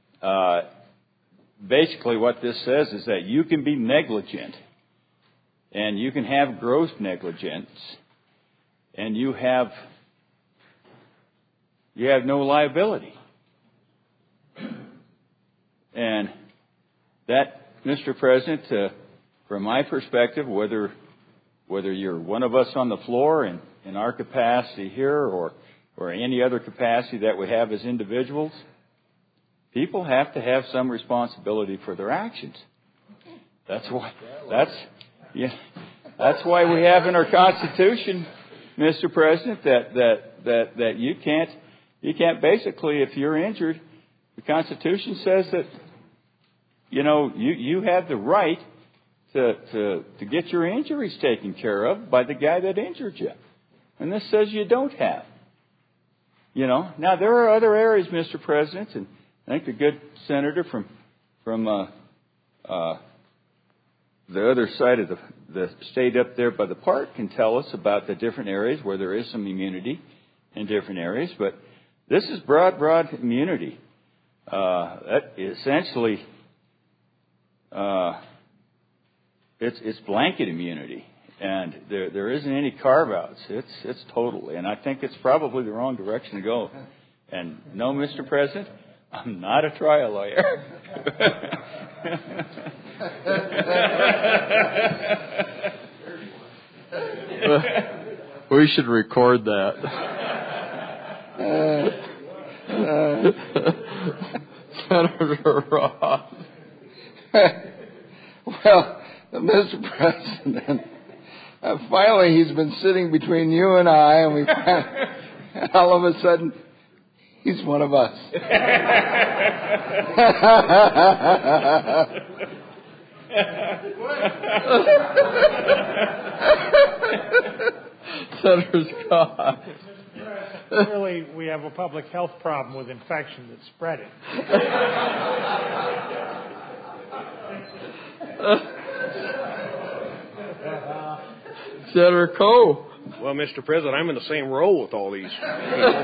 basically what this says is that you can be negligent, and you can have gross negligence, and you have no liability. And that, Mr. President, from my perspective, whether you're one of us on the floor in our capacity here or any other capacity that we have as individuals, people have to have some responsibility for their actions. That's why we have in our Constitution, Mr. President, that you can't basically, if you're injured, the Constitution says that you have the right to get your injuries taken care of by the guy that injured you, and this says you don't have. Now there are other areas, Mr. President, and I think the good senator from the other side of the state up there by the park can tell us about the different areas where there is some immunity in different areas. But this is broad immunity. That essentially, it's blanket immunity, and there isn't any carve-outs. It's totally, and I think it's probably the wrong direction to go. And no, Mr. President, I'm not a trial lawyer. We should record that. Senator Ross. Well, Mr. President, finally he's been sitting between you and I, and all of a sudden, he's one of us. Senator Scott. Clearly, we have a public health problem with infection that's spreading. Senator Coe. Well, Mr. President, I'm in the same role with all these people.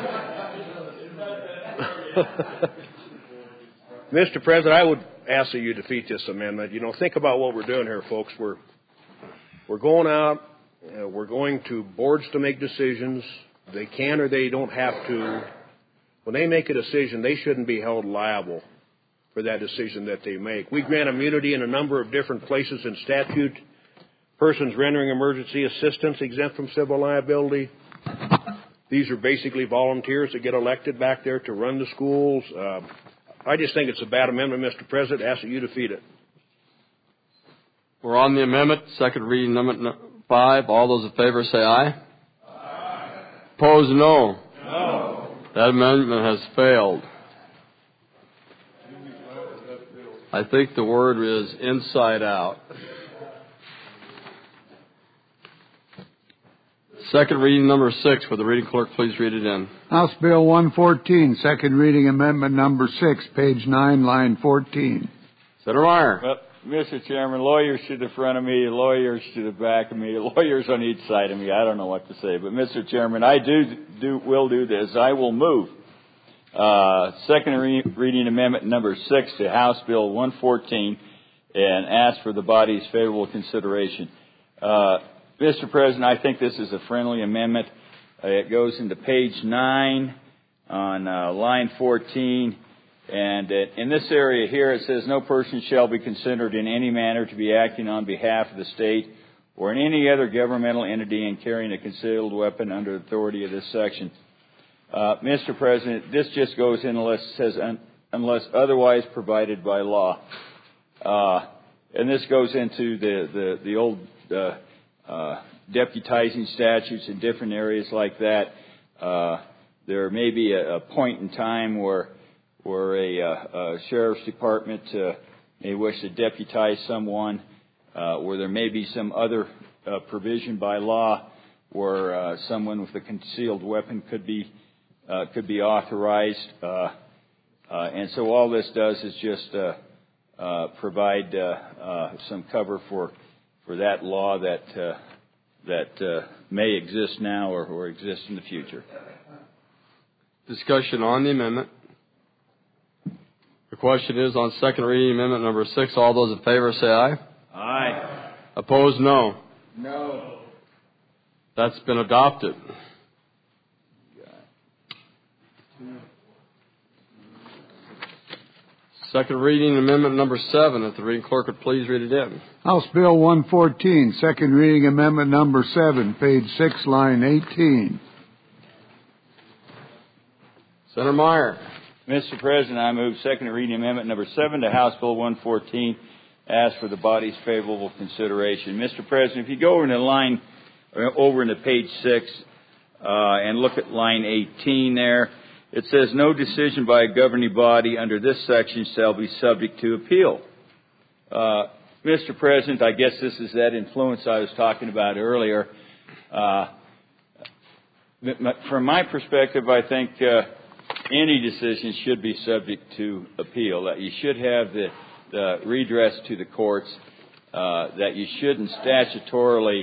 Mr. President, I would ask that you defeat this amendment. Think about what we're doing here, folks. We're going out. We're going to boards to make decisions. They can or they don't have to. When they make a decision, they shouldn't be held liable for that decision that they make. We grant immunity in a number of different places in statute. Persons rendering emergency assistance exempt from civil liability. These are basically volunteers that get elected back there to run the schools. I just think it's a bad amendment, Mr. President. I ask that you defeat it. We're on the amendment. Second reading, Amendment 5. All those in favor say aye. Aye. Opposed, no. No. That amendment has failed. I think the word is inside out. Second reading, number 6. Would the reading clerk please read it in? House Bill 114, second reading amendment number 6, page 9, line 14. Senator Meyer. Well, Mr. Chairman, lawyers to the front of me, lawyers to the back of me, lawyers on each side of me. I don't know what to say. But, Mr. Chairman, I will do this. I will move second reading amendment number 6 to House Bill 114 and ask for the body's favorable consideration. Mr. President, I think this is a friendly amendment. It goes into page 9 on line 14. And in this area here, it says, no person shall be considered in any manner to be acting on behalf of the state or in any other governmental entity in carrying a concealed weapon under the authority of this section. Mr. President, this just goes in unless otherwise provided by law. And this goes into the old deputizing statutes in different areas like that. There may be a point in time where where a sheriff's department may wish to deputize someone, where there may be some other provision by law where someone with a concealed weapon could be authorized. And so all this does is just provide some cover for that law that may exist now or exist in the future. Discussion on the amendment. The question is on second reading, amendment number 6. All those in favor say aye. Aye. Opposed, no. No. That's been adopted. Second reading, amendment number 7. If the reading clerk would please read it in. House Bill 114, second reading amendment number 7, page 6, line 18. Senator Meyer. Mr. President, I move second reading amendment number 7 to House Bill 114. Ask for the body's favorable consideration. Mr. President, if you go over into page 6 and look at line 18 there, it says, no decision by a governing body under this section shall be subject to appeal. Mr. President, I guess this is that influence I was talking about earlier. From my perspective, I think any decision should be subject to appeal, that you should have the redress to the courts, that you shouldn't statutorily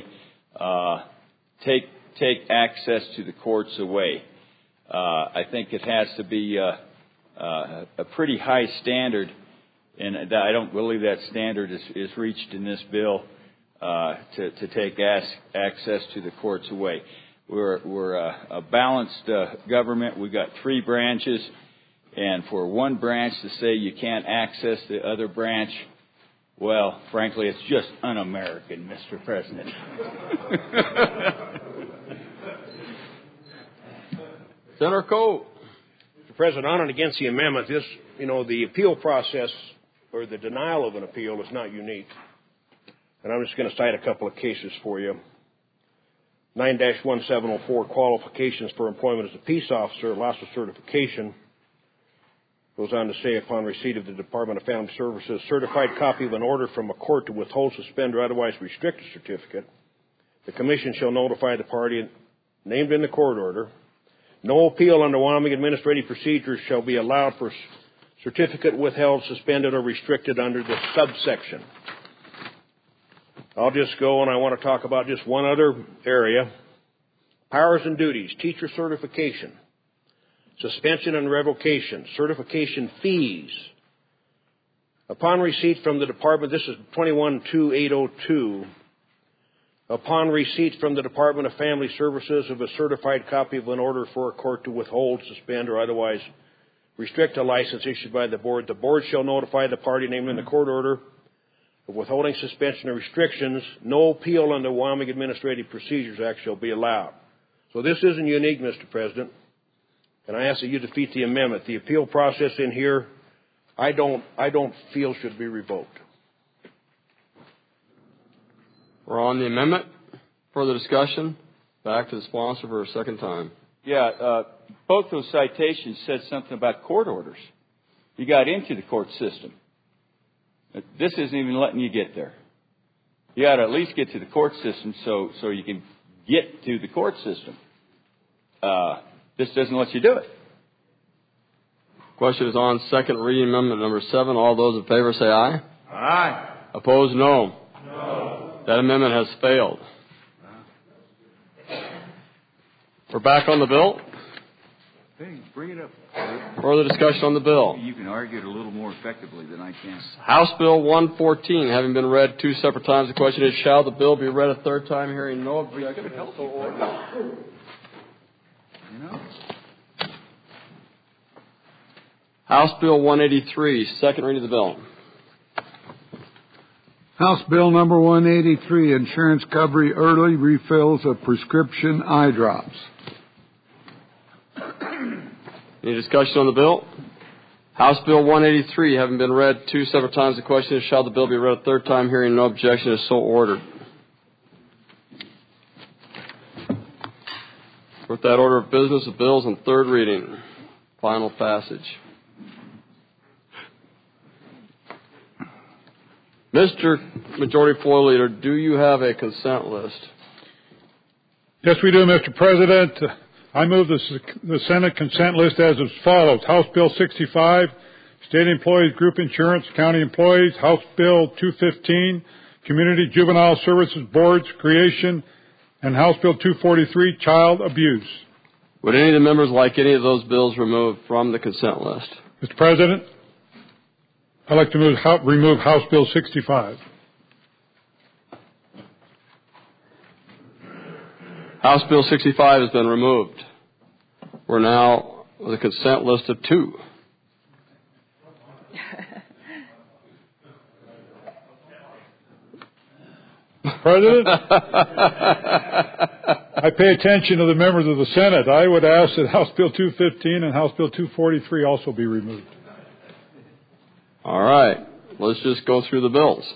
take access to the courts away. I think it has to be a pretty high standard, and I don't believe that standard is reached in this bill to take access to the courts away. We're a balanced government. We've got 3 branches, and for one branch to say you can't access the other branch, well, frankly, it's just un-American, Mr. President. Senator Coe. Mr. President, on and against the amendment, the appeal process or the denial of an appeal is not unique. And I'm just going to cite a couple of cases for you. 9-1704, qualifications for employment as a peace officer, loss of certification. Goes on to say, upon receipt of the Department of Family Services, certified copy of an order from a court to withhold, suspend, or otherwise restrict a certificate, the Commission shall notify the party named in the court order. No appeal under Wyoming Administrative Procedures shall be allowed for certificate withheld, suspended, or restricted under this subsection. I'll just go and I want to talk about just one other area. Powers and duties, teacher certification, suspension and revocation, certification fees. Upon receipt from the department, this is 21-2802, upon receipt from the Department of Family Services of a certified copy of an order for a court to withhold, suspend, or otherwise restrict a license issued by the board shall notify the party named in the court order of withholding, suspension, or restrictions. No appeal under the Wyoming Administrative Procedures Act shall be allowed. So this isn't unique, Mr. President, and I ask that you defeat the amendment. The appeal process in here, I don't feel should be revoked. We're on the amendment. Further discussion? Back to the sponsor for a second time. Yeah, both those citations said something about court orders. You got into the court system. This isn't even letting you get there. You got to at least get to the court system so you can get to the court system. This doesn't let you do it. Question is on second reading amendment number 7. All those in favor say aye. Aye. Opposed, no. No. That amendment has failed. We're back on the bill. Hey, bring it up. Further discussion on the bill. You can argue it a little more effectively than I can. House Bill 114, having been read 2 separate times, the question is, shall the bill be read a third time? Hearing no objection. You know? House Bill 183, second reading of the bill. House Bill number 183, insurance coverage early refills of prescription eye drops. Any discussion on the bill? House Bill 183, having been read 2 separate times, the question is, shall the bill be read a third time? Hearing no objection, is so ordered. With that order of business, the bill's on third reading. Final passage. Mr. Majority Floor Leader, do you have a consent list? Yes, we do, Mr. President. I move the Senate consent list as follows. House Bill 65, State Employees Group Insurance, County Employees. House Bill 215, Community Juvenile Services Boards Creation. And House Bill 243, Child Abuse. Would any of the members like any of those bills removed from the consent list? Mr. President, I'd like to remove House Bill 65. House Bill 65 has been removed. We're now with a consent list of 2. President, I pay attention to the members of the Senate. I would ask that House Bill 215 and House Bill 243 also be removed. All right. Let's just go through the bills.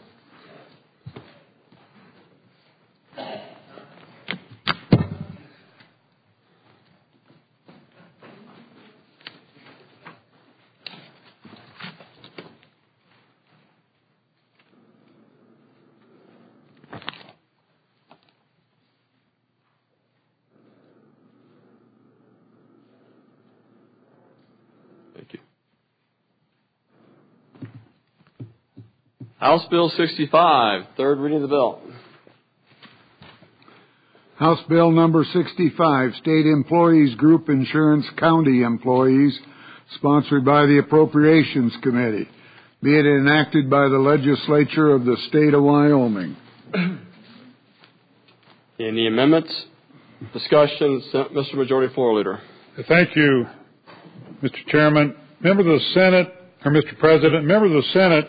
House Bill 65, third reading of the bill. House Bill number 65, State Employees Group Insurance, County Employees, sponsored by the Appropriations Committee. Be it enacted by the legislature of the state of Wyoming. Any amendments? Discussion, Mr. Majority Floor Leader. Thank you, Mr. Chairman. Members of the Senate, or Mr. President, members of the Senate,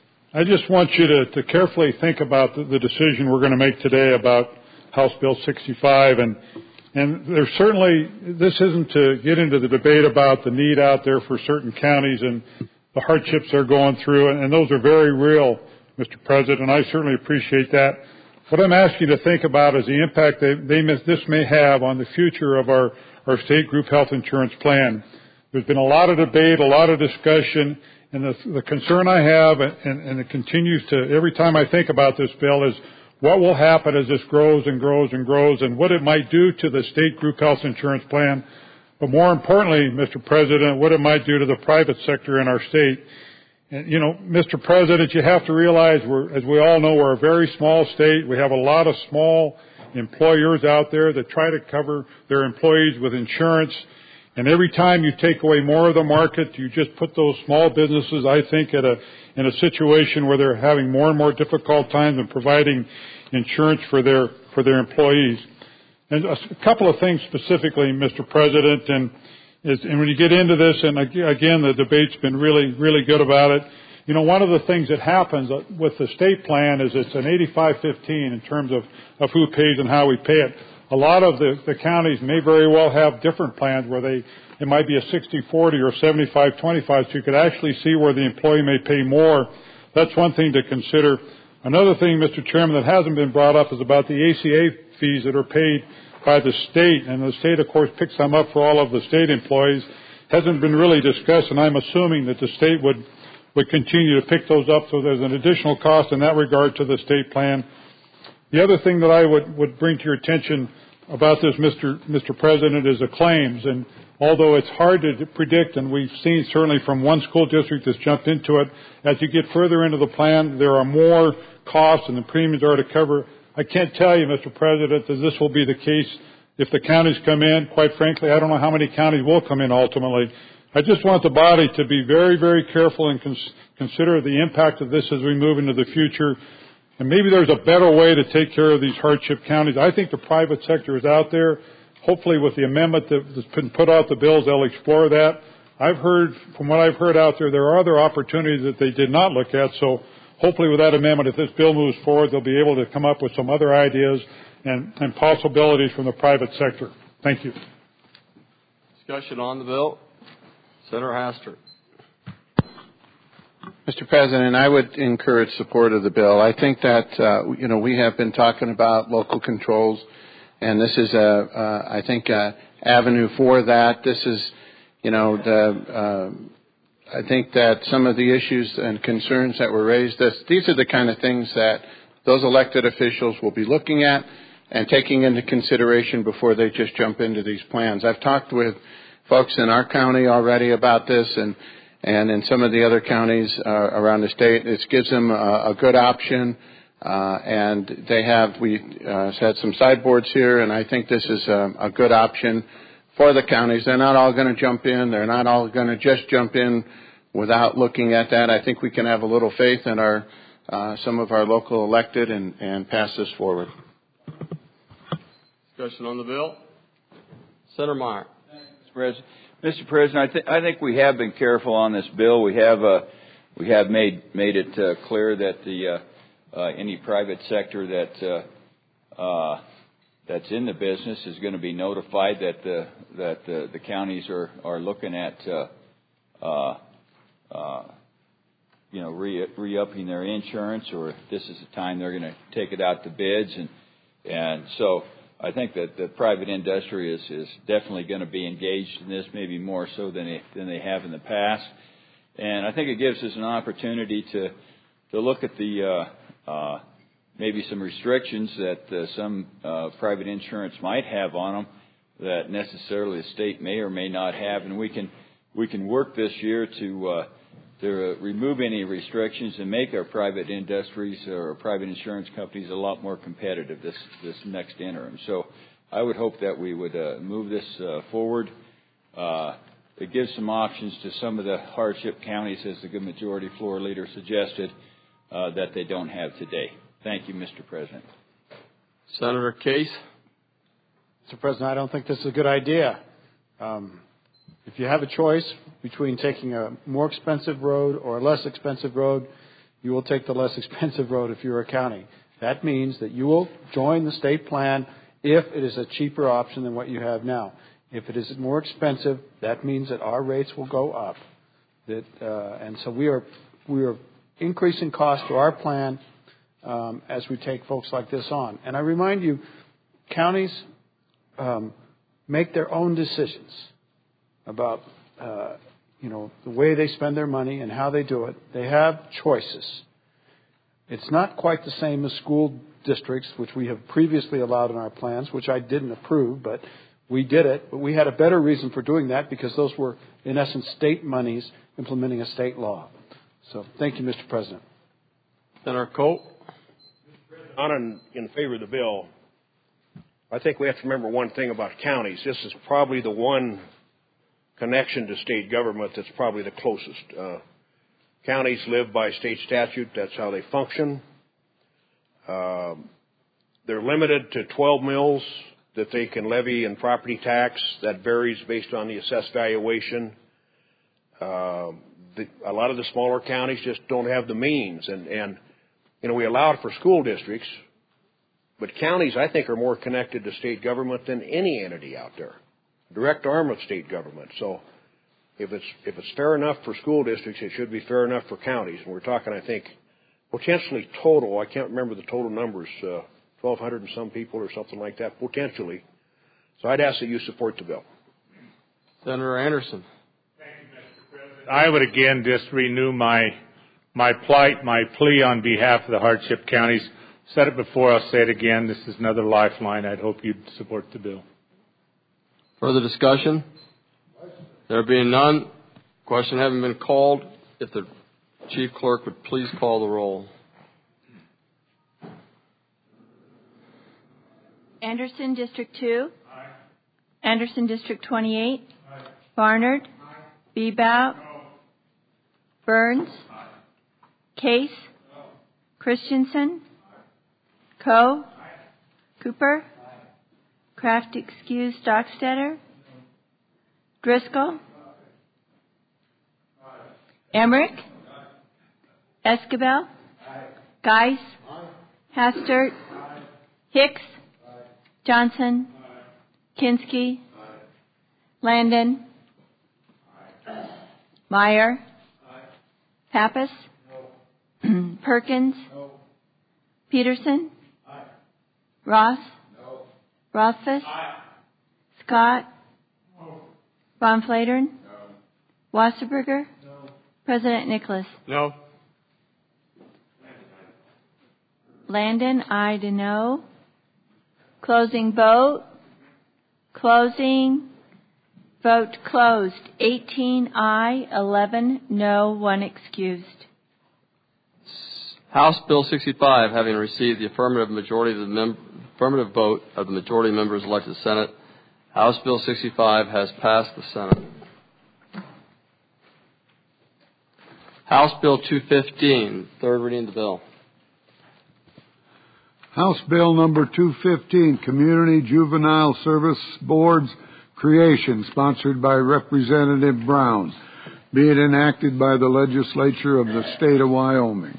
I just want you to carefully think about the decision we're going to make today about House Bill 65. And there's certainly, this isn't to get into the debate about the need out there for certain counties and the hardships they're going through. And those are very real, Mr. President, and I certainly appreciate that. What I'm asking you to think about is the impact this may have on the future of our state group health insurance plan. There's been a lot of debate, a lot of discussion. And the concern I have, and it continues to, every time I think about this bill, is what will happen as this grows and grows and grows, and what it might do to the state group health insurance plan. But more importantly, Mr. President, what it might do to the private sector in our state. And, you know, Mr. President, you have to realize, as we all know, we're a very small state. We have a lot of small employers out there that try to cover their employees with insurance. And every time you take away more of the market, you just put those small businesses, I think, in a situation where they're having more and more difficult times in providing insurance for their employees. And a couple of things specifically, Mr. President, and when you get into this, and again, the debate's been really, really good about it. You know, one of the things that happens with the state plan is it's an 85-15 in terms of who pays and how we pay it. A lot of the counties may very well have different plans where it might be a 60-40 or 75-25, so you could actually see where the employee may pay more. That's one thing to consider. Another thing, Mr. Chairman, that hasn't been brought up is about the ACA fees that are paid by the state, and the state, of course, picks them up for all of the state employees. Hasn't been really discussed, and I'm assuming that the state would continue to pick those up, so there's an additional cost in that regard to the state plan. The other thing that I would bring to your attention about this, Mr. President, is the claims. And although it's hard to predict, and we've seen certainly from one school district that's jumped into it, as you get further into the plan, there are more costs and the premiums are to cover. I can't tell you, Mr. President, that this will be the case if the counties come in. Quite frankly, I don't know how many counties will come in ultimately. I just want the body to be very, very careful and consider the impact of this as we move into the future. And maybe there's a better way to take care of these hardship counties. I think the private sector is out there. Hopefully with the amendment that's been put out the bills, they'll explore that. From what I've heard out there are other opportunities that they did not look at. So hopefully with that amendment, if this bill moves forward, they'll be able to come up with some other ideas and possibilities from the private sector. Thank you. Discussion on the bill. Senator Hastert. Mr. President, I would encourage support of the bill. I think that, we have been talking about local controls, and this is I think, avenue for that. This is, I think that some of the issues and concerns that were raised, these are the kind of things that those elected officials will be looking at and taking into consideration before they just jump into these plans. I've talked with folks in our county already about this, and in some of the other counties around the state. It gives them a good option, and we had some sideboards here, and I think this is a good option for the counties. They're not all going to jump in. They're not all going to just jump in without looking at that. I think we can have a little faith in some of our local elected and pass this forward. Discussion on the bill. Senator Meyer. Mr. President, I think we have been careful on this bill. We have made it clear that any private sector that's in the business is going to be notified that the counties are looking at re-upping their insurance, or this is the time they're going to take it out to bids, and so I think that the private industry is definitely going to be engaged in this, maybe more so than they have in the past. And I think it gives us an opportunity to look at the maybe some restrictions that some private insurance might have on them that necessarily the state may or may not have, and we can work this year to remove any restrictions and make our private industries or private insurance companies a lot more competitive this next interim. So I would hope that we would move this forward. It gives some options to some of the hardship counties, as the good majority floor leader suggested, that they don't have today. Thank you, Mr. President. Senator Case. Mr. President, I don't think this is a good idea. If you have a choice between taking a more expensive road or a less expensive road, you will take the less expensive road if you're a county. That means that you will join the state plan if it is a cheaper option than what you have now. If it is more expensive, that means that our rates will go up. And so we are increasing costs to our plan as we take folks like this on. And I remind you, counties make their own decisions about the way they spend their money and how they do it. They have choices. It's not quite the same as school districts, which we have previously allowed in our plans, which I didn't approve, but we did it. But we had a better reason for doing that because those were, in essence, state monies implementing a state law. So thank you, Mr. President. Senator Colt. In favor of the bill, I think we have to remember one thing about counties. This is probably the one connection to state government that's probably the closest. Counties live by state statute. That's how they function. They're limited to 12 mills that they can levy in property tax. That varies based on the assessed valuation. A lot of the smaller counties just don't have the means. And we allow it for school districts, but counties, I think, are more connected to state government than any entity out there. Direct arm of state government. So if it's fair enough for school districts, it should be fair enough for counties. And we're talking, I think, potentially total, I can't remember the total numbers, 1,200 and some people or something like that, potentially. So I'd ask that you support the bill. Senator Anderson. Thank you, Mr. President. I would again just renew my plight, my plea on behalf of the hardship counties. Said it before, I'll say it again. This is another lifeline. I'd hope you'd support the bill. Further discussion? There being none, question having been called, if the Chief Clerk would please call the roll. Anderson, District 2. Aye. Anderson, District 28. Aye. Barnard. Aye. Bebout. No. Burns. Aye. Case. No. Christensen. Aye. Coe. Aye. Cooper. Aye. Kraft excused. Stockstetter. No. Driscoll. Aye. Emmerich. Aye. Esquivel. Aye. Geis. Aye. Hastert. Aye. Hicks. Aye. Johnson. Aye. Kinski. Aye. Landon. Aye. Meyer. Aye. Pappas. No. Perkins. No. Peterson. Aye. Ross. No. Rothfuss. Aye. Scott. No. Von Flatern. No. Wasserberger. No. President Nicholas. No. Landon, aye to no. Closing vote. Closing. Vote closed. 18 aye, 11 no, 1 excused. House Bill 65, having received the affirmative vote of the majority of members elected to the Senate, House Bill 65 has passed the Senate. House Bill 215, third reading of the bill. House Bill number 215, Community Juvenile Service Board's creation, sponsored by Representative Brown, be it enacted by the legislature of the state of Wyoming.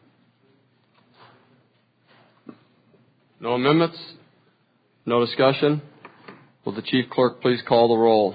No amendments? No discussion? Will the Chief Clerk please call the roll?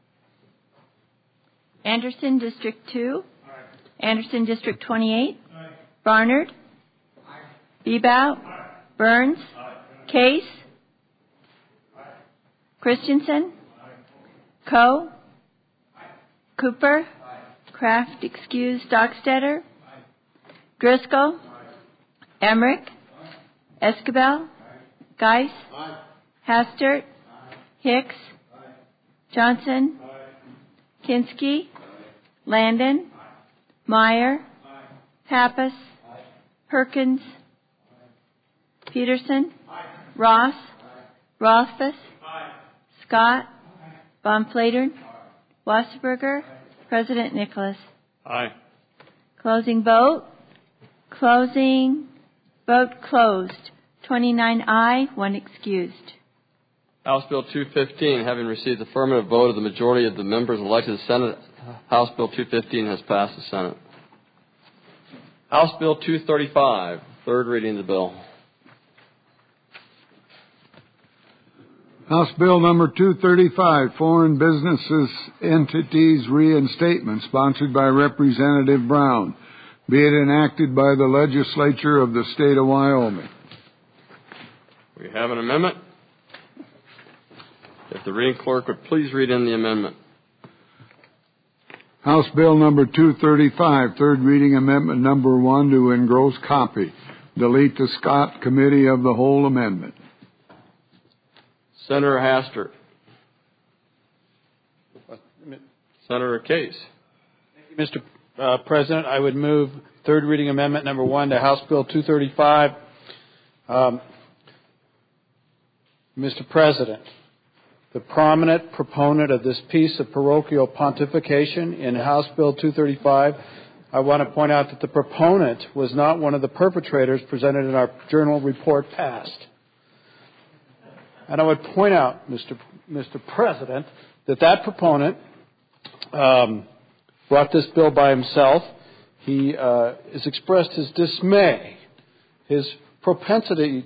Anderson, District 2. Aye. Anderson, District 28. Aye. Barnard. Aye. Bebout. Aye. Burns. Aye. Case. Aye. Christensen. Aye. Coe. Aye. Cooper. Aye. Kraft excused. Dockstetter. Aye. Driscoll. Aye. Emmerich. Aye. Escabel. Aye. Geis. Aye. Hastert. Aye. Hicks. Aye. Johnson. Aye. Kinski. Aye. Landon. Aye. Meyer. Aye. Pappas. Aye. Perkins. Aye. Peterson. Aye. Ross. Aye. Rothfuss. Aye. Scott. Aye. Von Flatern. Aye. Wasserberger. Aye. President Nicholas. Aye. Closing vote. Closing. Vote closed. 29 aye, 1 excused. House Bill 215, having received the affirmative vote of the majority of the members elected to the Senate, House Bill 215 has passed the Senate. House Bill 235, third reading of the bill. House Bill number 235, Foreign Businesses Entities Reinstatement, sponsored by Representative Brown, be it enacted by the legislature of the state of Wyoming. We have an amendment. If the reading clerk would please read in the amendment. House Bill number 235, third reading amendment number 1 to engross copy. Delete the Scott Committee of the Whole amendment. Senator Hastert. Senator Case. Thank you, Mr. President. I would move third reading amendment number 1 to House Bill 235. Mr. President, the prominent proponent of this piece of parochial pontification in House Bill 235, I want to point out that the proponent was not one of the perpetrators presented in our journal report passed. And I would point out, Mr. President, that proponent brought this bill by himself. He has expressed his dismay, his propensityness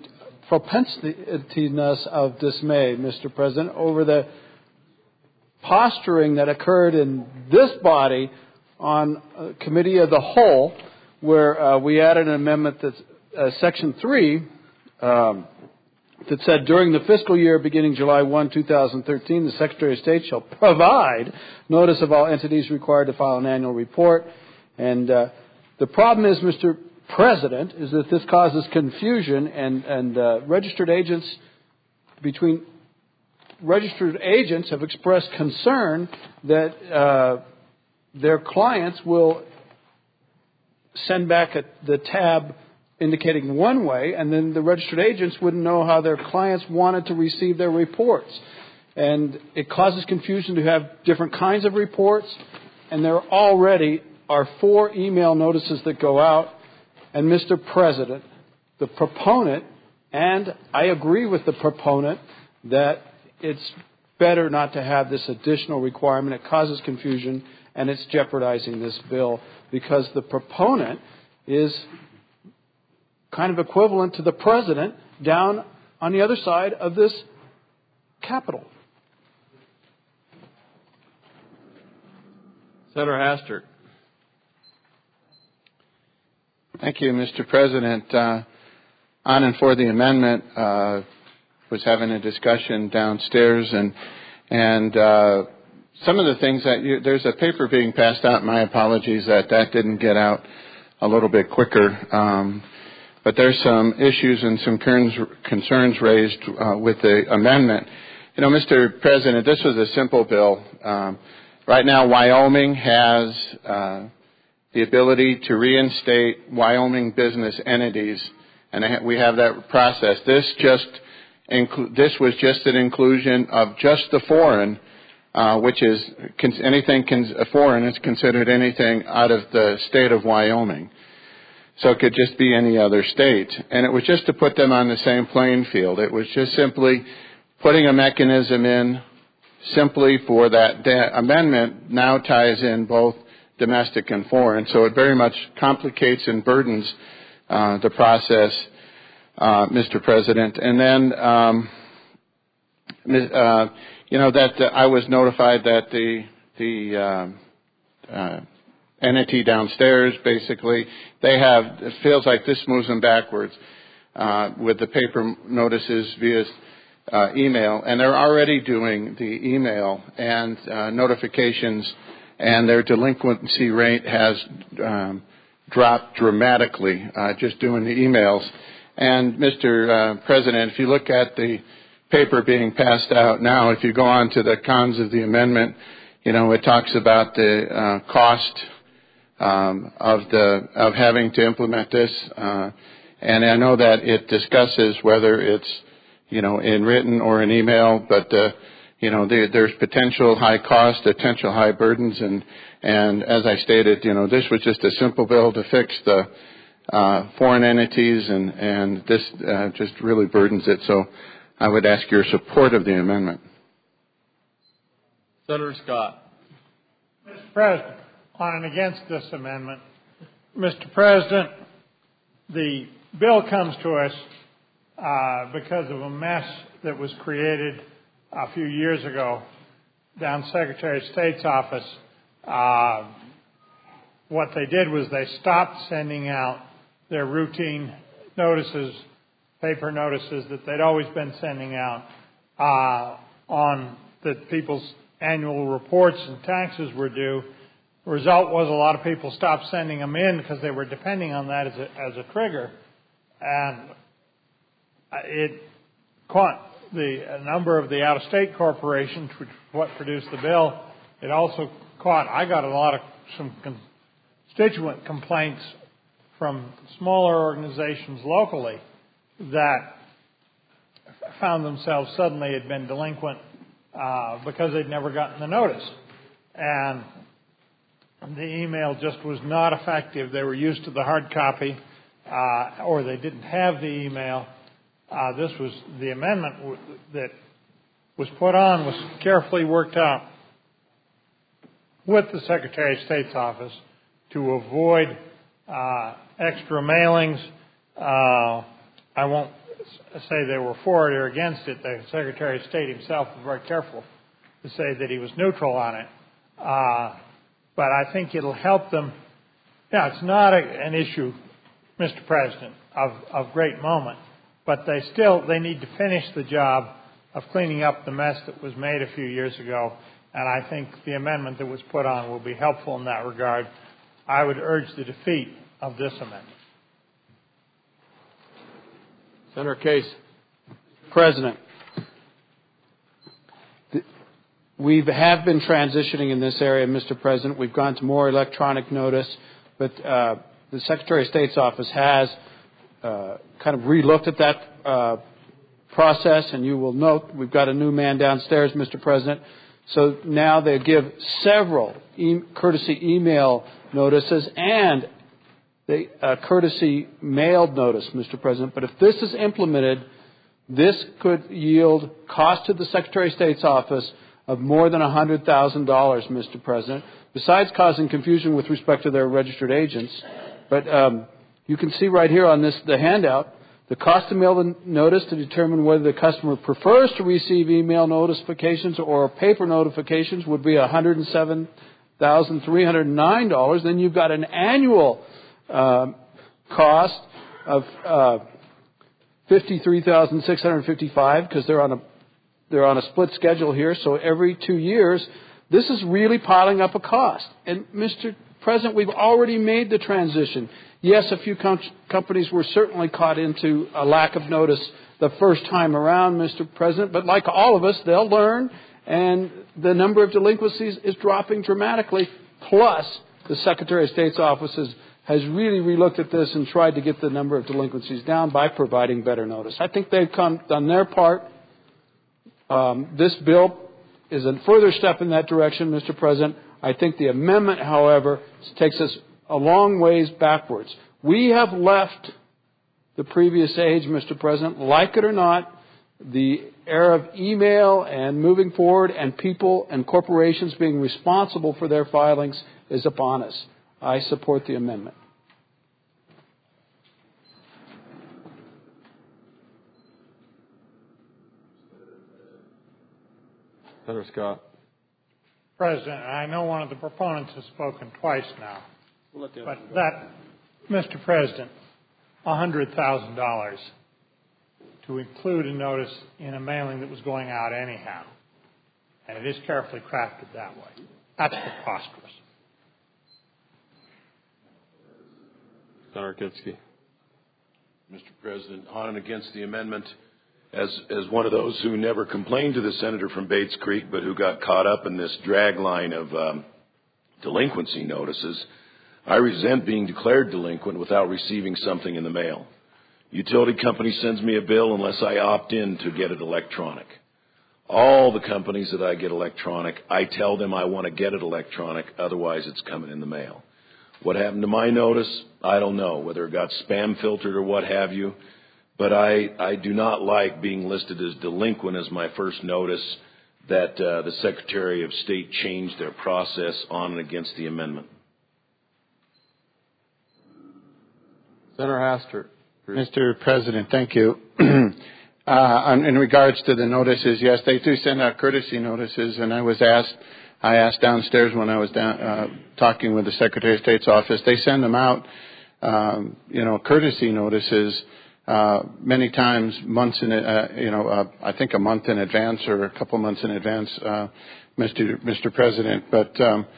of dismay, Mr. President, over the posturing that occurred in this body on Committee of the Whole, where we added an amendment that's Section 3 that said during the fiscal year beginning July 1, 2013, the Secretary of State shall provide notice of all entities required to file an annual report. And the problem is, Mr. President, is that this causes confusion and registered agents have expressed concern that their clients will send back the tab indicating one way, and then the registered agents wouldn't know how their clients wanted to receive their reports. And it causes confusion to have different kinds of reports, and there already are 4 email notices that go out. And Mr. President, the proponent, and I agree with the proponent that it's better not to have this additional requirement. It causes confusion, and it's jeopardizing this bill because the proponent is kind of equivalent to the president down on the other side of this Capitol. Senator Hastert. Thank you, Mr. President. On and for the amendment, was having a discussion downstairs, and some of the things that there's a paper being passed out. My apologies that didn't get out a little bit quicker. But there's some issues and some concerns raised with the amendment. Mr. President, this was a simple bill. Right now, Wyoming has the ability to reinstate Wyoming business entities, and we have that process. This was just an inclusion of just the foreign, which is foreign is considered anything out of the state of Wyoming. So it could just be any other state. And it was just to put them on the same playing field. It was just simply putting a mechanism in simply for that. The amendment now ties in both domestic and foreign. So it very much complicates and burdens the process, Mr. President. And then, that I was notified that the entity downstairs, basically, it feels like this moves them backwards with the paper notices via email, and they're already doing the email and notifications, and their delinquency rate has dropped dramatically just doing the emails. And Mr. President, if you look at the paper being passed out now, if you go on to the cons of the amendment, it talks about the cost of having to implement this, and I know that it discusses whether it's in written or in email, but there's potential high cost, potential high burdens, and as I stated, this was just a simple bill to fix the foreign entities, and this just really burdens it. So I would ask your support of the amendment. Senator Scott. Mr. President, on and against this amendment. Mr. President, the bill comes to us because of a mess that was created a few years ago down Secretary of State's office. What they did was they stopped sending out their routine notices, paper notices that they'd always been sending out on that people's annual reports and taxes were due. The result was a lot of people stopped sending them in because they were depending on that as a trigger. And it caught a number of the out-of-state corporations, which is what produced the bill. It also I got some constituent complaints from smaller organizations locally that found themselves suddenly had been delinquent because they'd never gotten the notice. And the email just was not effective. They were used to the hard copy, or they didn't have the email. This was the amendment that was put on, was carefully worked out with the Secretary of State's office to avoid extra mailings. I won't say they were for it or against it. The Secretary of State himself was very careful to say that he was neutral on it. But I think it'll help them. Yeah, it's not an issue, Mr. President, of great moment, but they need to finish the job of cleaning up the mess that was made a few years ago, and I think the amendment that was put on will be helpful in that regard. I would urge the defeat of this amendment. Senator Case. President, we have been transitioning in this area, Mr. President. We've gone to more electronic notice, but the Secretary of State's office has kind of relooked at that process, and you will note we've got a new man downstairs, Mr. President. So now they give several courtesy email notices and the courtesy mailed notice, Mr. President. But if this is implemented, this could yield cost to the Secretary of State's office of more than $100,000, Mr. President, besides causing confusion with respect to their registered agents. But you can see right here on the handout, the cost to mail the notice to determine whether the customer prefers to receive email notifications or paper notifications would be $107,309. Then you've got an annual cost of $53,655 because they're on a split schedule here. So every 2 years This is really piling up a cost. And, Mr. President, we've already made the transition. Yes, a few companies were certainly caught into a lack of notice the first time around, Mr. President, but like all of us, they'll learn, and the number of delinquencies is dropping dramatically. Plus, the Secretary of State's office has really relooked at this and tried to get the number of delinquencies down by providing better notice. I think they've done their part. This bill is a further step in that direction, Mr. President. I think the amendment, however, takes us a long ways backwards. We have left the previous age, Mr. President, like it or not. The era of email and moving forward and people and corporations being responsible for their filings is upon us. I support the amendment. Senator Scott. President, I know one of the proponents has spoken twice now. But that, Mr. President, $100,000 to include a notice in a mailing that was going out anyhow. And it is carefully crafted that way. That's preposterous. Senator Kinski. Mr. President, on and against the amendment, as one of those who never complained to the senator from Bates Creek, but who got caught up in this drag line of delinquency notices, I resent being declared delinquent without receiving something in the mail. Utility company sends me a bill unless I opt in to get it electronic. All the companies that I get electronic, I tell them I want to get it electronic, otherwise it's coming in the mail. What happened to my notice, I don't know, whether it got spam filtered or what have you, but I do not like being listed as delinquent as my first notice that the Secretary of State changed their process on and against the amendment. Senator Hastert. Mr. President, thank you. In regards to the notices, yes, they do send out courtesy notices, and I asked downstairs when I was talking with the Secretary of State's office. They send them out, courtesy notices many times, months in, I think a month in advance or a couple months in advance, Mr. President. But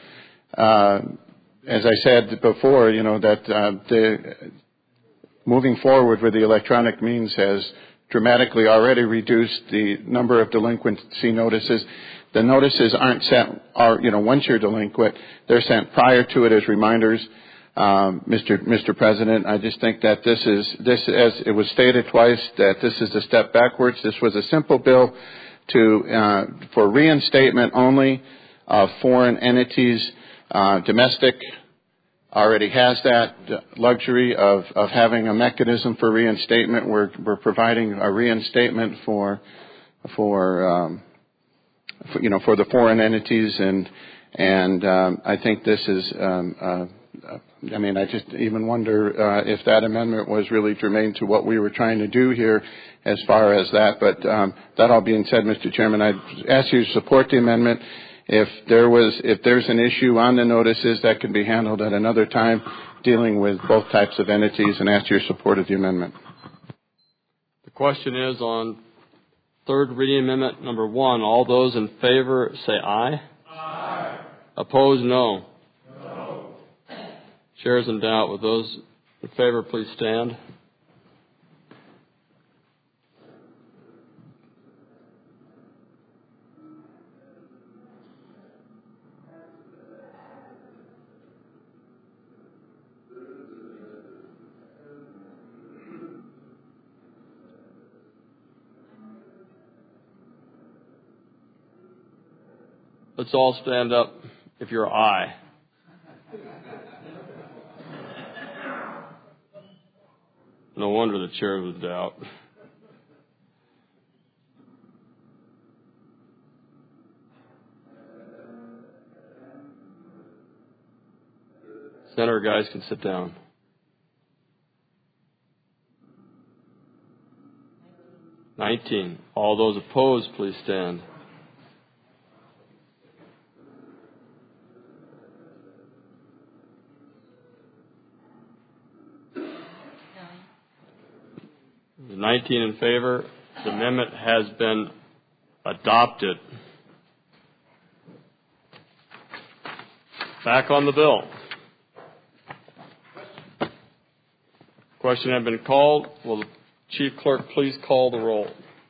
as I said before, that moving forward with the electronic means has dramatically already reduced the number of delinquency notices. The notices aren't sent, once you're delinquent, they're sent prior to it as reminders. Mr. President, I just think that this, as it was stated twice, that this is a step backwards. This was a simple bill for reinstatement only of foreign entities. Domestic already has that luxury of having a mechanism for reinstatement. We're providing a reinstatement for the foreign entities, and I think this is. I just even wonder if that amendment was really germane to what we were trying to do here, as far as that. But that all being said, Mr. Chairman, I'd ask you to support the amendment. If there's an issue on the notices, that can be handled at another time, dealing with both types of entities, and ask your support of the amendment. The question is on third reading amendment number 1. All those in favor say aye. Aye. Opposed, no. No. Chair's in doubt. Would those in favor please stand? Let's all stand up if you're aye. No wonder the chair was doubt. Senator, guys can sit down. $19. All those opposed, please stand. The 19 in favor. The amendment has been adopted. Back on the bill. Question has been called. Will the Chief Clerk please call the roll?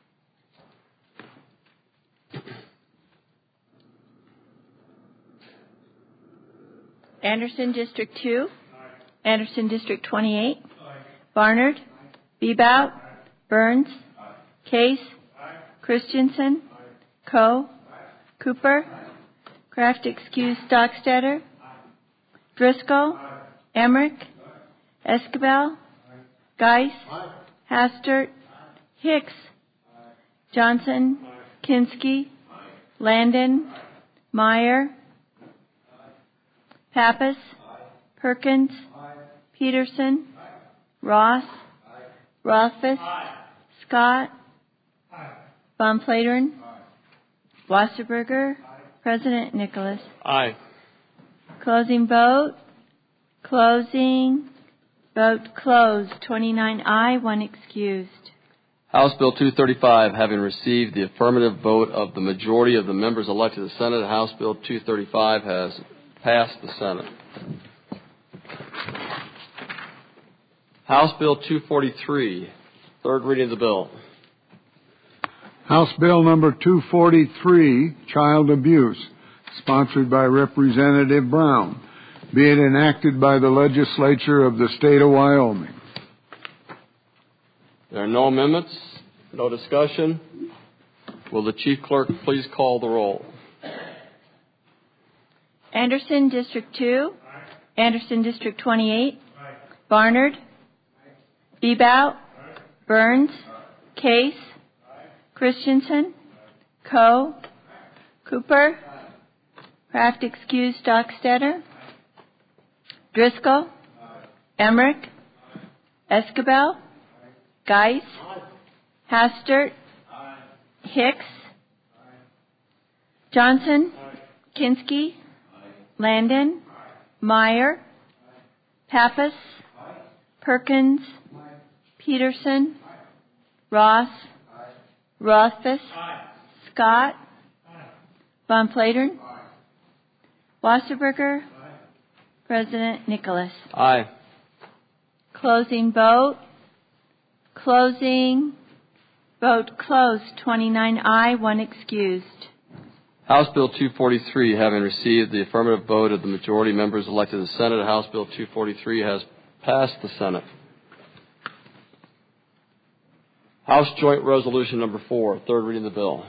Anderson, District 2. Aye. Anderson, District 28. Aye. Barnard. Aye. Bebout. Aye. Burns. Aye. Case. Aye. Christensen. Aye. Coe. Aye. Cooper. Aye. Kraft excuse Stockstetter. Aye. Driscoll. Aye. Emmerich. Aye. Escabel. Aye. Geis. Aye. Hastert. Aye. Hicks. Aye. Johnson. Aye. Kinski. Aye. Landon. Meyer. Pappas. Aye. Perkins. Aye. Peterson. Aye. Ross. Aye. Rothfuss. Aye. Scott. Aye. Von Platern. Aye. Wasserberger. Aye. President Nicholas. Aye. Closing vote. Closing. Vote closed. 29 aye, 1 excused. House Bill 235, having received the affirmative vote of the majority of the members elected to the Senate, House Bill 235 has passed the Senate. House Bill 243, third reading of the bill. House Bill number 243, Child Abuse, sponsored by Representative Brown, be it enacted by the legislature of the state of Wyoming. There are no amendments, no discussion. Will the Chief Clerk please call the roll? Anderson, District 2. Aye. Anderson, District 28. Aye. Barnard. Aye. Bebout. Aye. Burns. Aye. Case. Aye. Christensen. Aye. Coe. Aye. Cooper. Aye. Kraft excuse Stockstetter. Aye. Driscoll. Aye. Emmerich. Aye. Escabel. Aye. Geis. Aye. Hastert. Aye. Hicks. Aye. Johnson. Aye. Kinski. Landon. Aye. Meyer. Aye. Pappas. Aye. Perkins. Aye. Peterson. Aye. Ross. Aye. Rothfuss. Aye. Scott. Aye. Von Platern. Aye. Wasserberger. Aye. President Nicholas. Aye. Closing vote. Closing. Vote closed. 29 aye, 1 excused. House Bill 243, having received the affirmative vote of the majority members elected to the Senate, House Bill 243 has passed the Senate. House Joint Resolution number 4, third reading of the bill.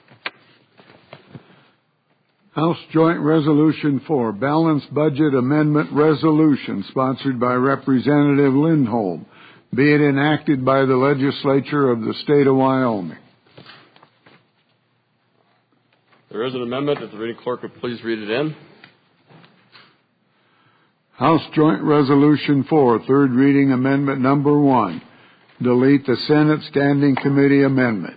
House Joint Resolution 4, Balanced Budget Amendment Resolution, sponsored by Representative Lindholm, be it enacted by the legislature of the state of Wyoming. There is an amendment. If the reading clerk would please read it in. House Joint Resolution 4, third reading amendment number 1. Delete the Senate Standing Committee amendment.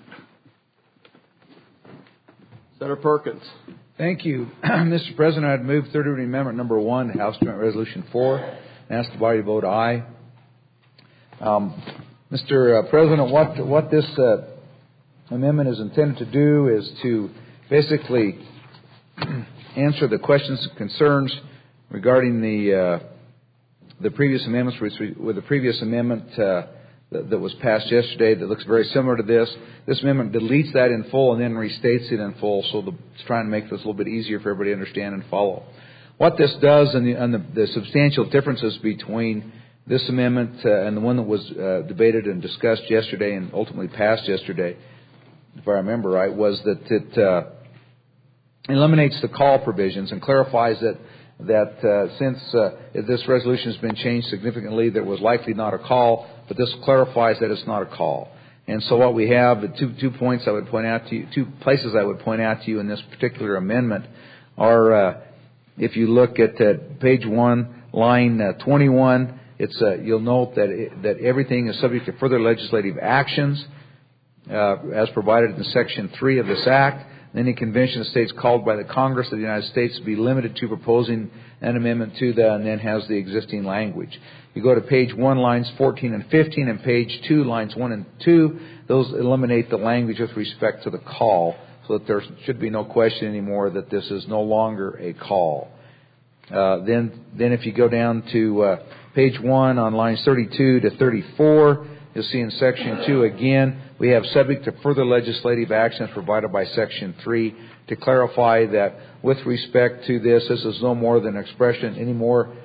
Senator Perkins. Thank you. Mr. President, I'd move third reading amendment number 1, House Joint Resolution 4, and ask the body to vote aye. Mr. President, what this amendment is intended to do is to basically answer the questions and concerns regarding the previous amendments, with the previous amendment that was passed yesterday that looks very similar to this. This amendment deletes that in full and then restates it in full, so it's trying to make this a little bit easier for everybody to understand and follow. What this does and the substantial differences between this amendment and the one that was debated and discussed yesterday and ultimately passed yesterday, if I remember right, was that it eliminates the call provisions and clarifies that since this resolution has been changed significantly, there was likely not a call, but this clarifies that it's not a call. And so what we have, the two points I would point out to you, 2 places I would point out to you in this particular amendment are, if you look at page 1, line 21, you'll note that everything is subject to further legislative actions as provided in Section 3 of this Act. Any convention of states called by the Congress of the United States to be limited to proposing an amendment to that, and then has the existing language. You go to page 1, lines 14 and 15, and page 2, lines 1 and 2. Those eliminate the language with respect to the call, so that there should be no question anymore that this is no longer a call. Then if you go down to page 1 on lines 32 to 34, you'll see in Section 2 again, we have subject to further legislative actions provided by Section 3 to clarify that with respect to this is no more than an expression anymore.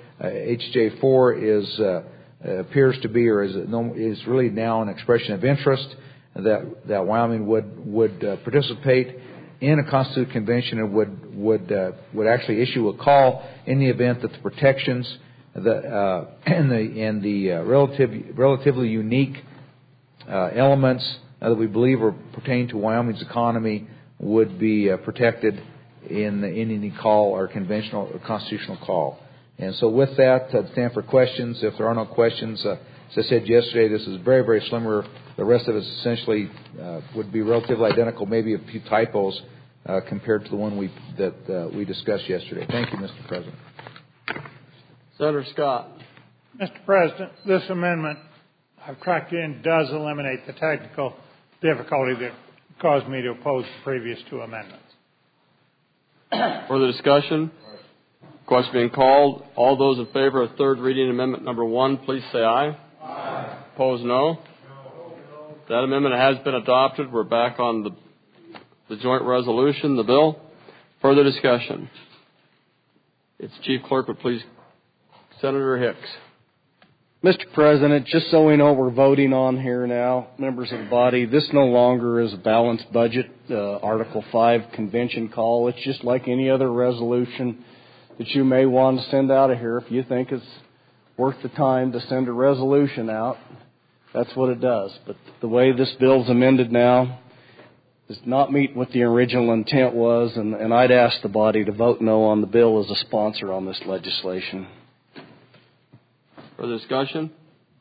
HJ4 appears to be or is really now an expression of interest that Wyoming would participate in a constitutional convention and would actually issue a call in the event that the protections and the relatively unique elements that we believe pertain to Wyoming's economy would be protected in any call or conventional or constitutional call. And so with that, I'd stand for questions. If there are no questions, as I said yesterday, this is very, very similar. The rest of it essentially would be relatively identical, maybe a few typos compared to the one we discussed yesterday. Thank you, Mr. President. Senator Scott. Mr. President, this amendment I've tracked in does eliminate the technical difficulty that caused me to oppose the previous two amendments. Further discussion? Question being called. All those in favor of third reading amendment number 1, please say aye. Aye. Opposed, no. That amendment has been adopted. We're back on the joint resolution, the bill. Further discussion. Its Chief Clerk would please. Senator Hicks. Mr. President, just so we know what we're voting on here now, members of the body, this no longer is a balanced budget, Article 5 convention call. It's just like any other resolution that you may want to send out of here. If you think it's worth the time to send a resolution out, that's what it does. But the way this bill's amended now does not meet what the original intent was, and I'd ask the body to vote no on the bill as a sponsor on this legislation. Further discussion?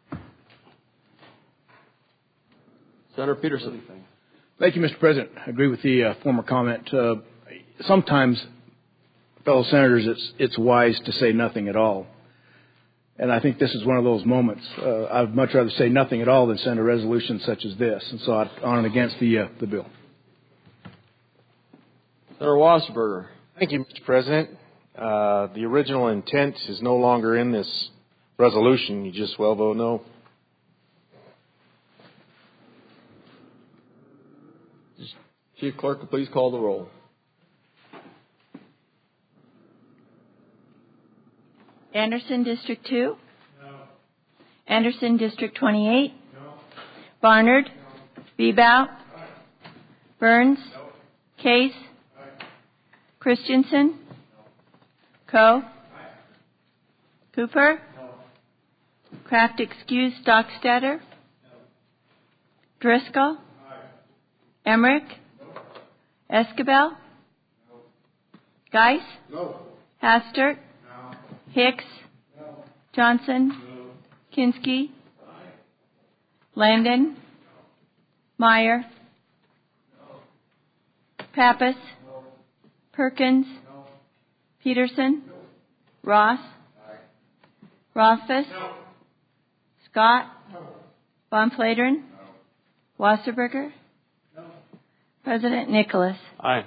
Senator Peterson. Thank you, Mr. President. I agree with the former comment. Sometimes, fellow senators, it's wise to say nothing at all. And I think this is one of those moments. I'd much rather say nothing at all than send a resolution such as this. And so I'm on and against the bill. Senator Wasserberger. Thank you, Mr. President. The original intent is no longer in this resolution. You just well vote no. Chief Clerk, please call the roll. Anderson, District 2? No. Anderson, District 28? No. Barnard? No. Bebout? Aye. Burns? No. Case? Aye. Christensen? No. Coe? Aye. Cooper? No. Kraft excused. Stockstatter? No. Driscoll? Aye. Emmerich? No. Escabel? No. Geis? No. Hastert? Hicks? No. Johnson? No. Kinski? Aye. Landon? No. Meyer? No. Pappas? No. Perkins? No. Peterson? No. Ross? Aye. Rothfuss? No. Scott? No. Von Flatern? No. Wasserberger? No. President Nicholas? Aye.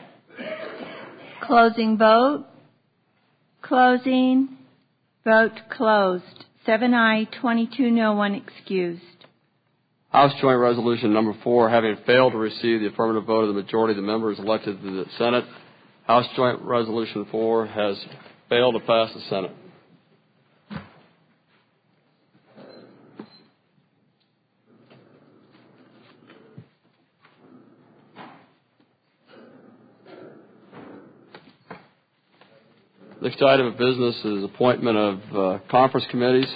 Closing vote. Closing. Vote closed. 7 ayes, 22 no, 1 excused. House Joint Resolution number 4, having failed to receive the affirmative vote of the majority of the members elected to the Senate, House Joint Resolution 4 has failed to pass the Senate. Next item of business is appointment of conference committees.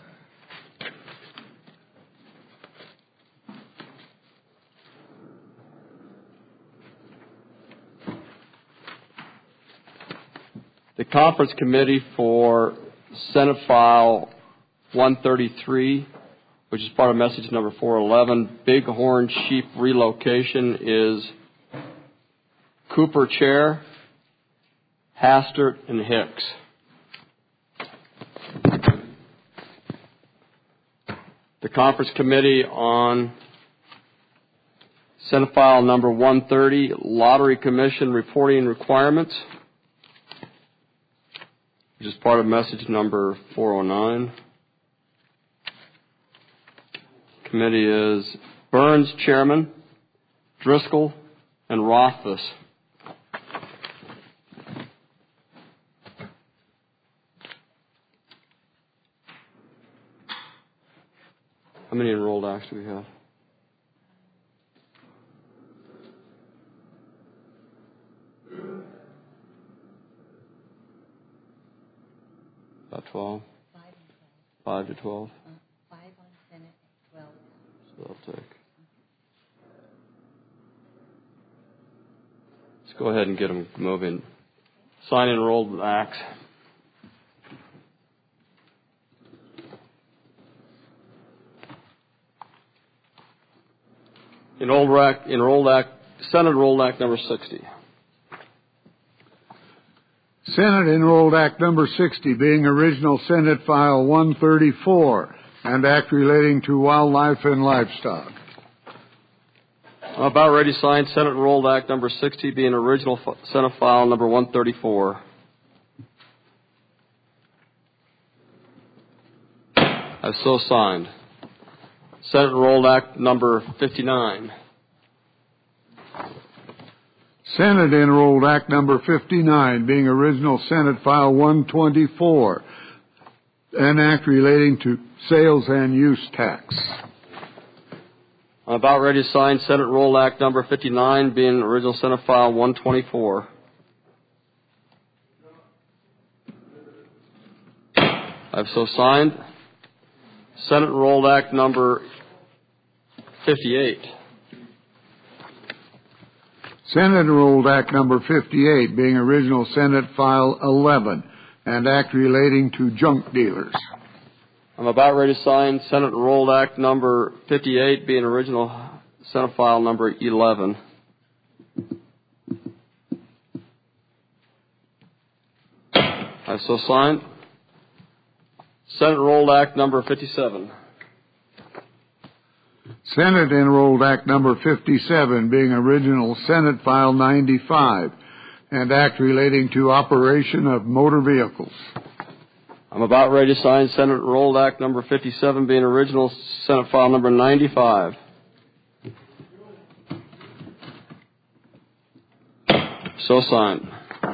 The conference committee for Senate File 133, which is part of message number 411, Bighorn Sheep Relocation, is Cooper Chair, Hastert, and Hicks. The conference committee on Senate File number 130, Lottery Commission reporting requirements. which is part of message number 409. Committee is Burns, Chairman, Driscoll, and Rothfuss. How many enrolled acts do we have? About 12? 5 to 12? 5 on Senate, 12. So I'll take. Let's go ahead and get them moving. Sign enrolled acts. Senate Enrolled Act number 60. Senate Enrolled Act number 60, being original Senate File 134, and act relating to wildlife and livestock. I'm about ready to sign Senate Enrolled Act number 60, being original Senate File number 134. I've so signed. Senate Enrolled Act number 59. Senate Enrolled Act number 59, being original Senate File 124, an act relating to sales and use tax. I'm about ready to sign Senate Enrolled Act number 59, being original Senate File 124. I've so signed. Senate Enrolled Act number 58. Senate Enrolled Act number 58, being original Senate File 11, and act relating to junk dealers. I'm about ready to sign Senate Enrolled Act number 58, being original Senate File number 11. I've so signed. Senate Enrolled Act number 57. Senate Enrolled Act number 57, being original Senate File 95, and act relating to operation of motor vehicles. I'm about ready to sign Senate Enrolled Act number 57, being original Senate File number 95. So signed.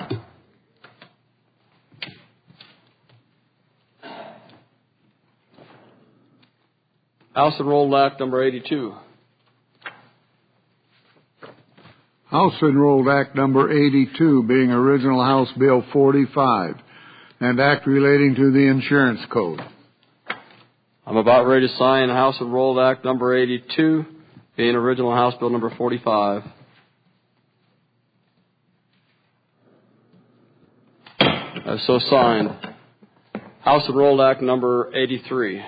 House Enrolled Act number 82. House Enrolled Act number 82, being original House Bill 45, and act relating to the insurance code. I'm about ready to sign House Enrolled Act number 82, being original House Bill number 45. I've so signed. House Enrolled Act number 83.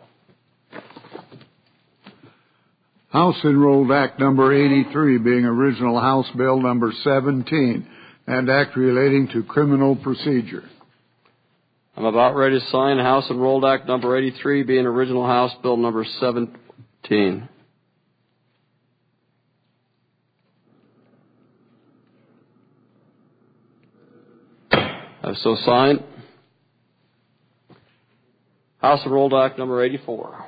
House Enrolled Act number 83, being original House Bill number 17, and act relating to criminal procedure. I'm about ready to sign House Enrolled Act number 83, being original House Bill number 17. I've so signed. House Enrolled Act number 84.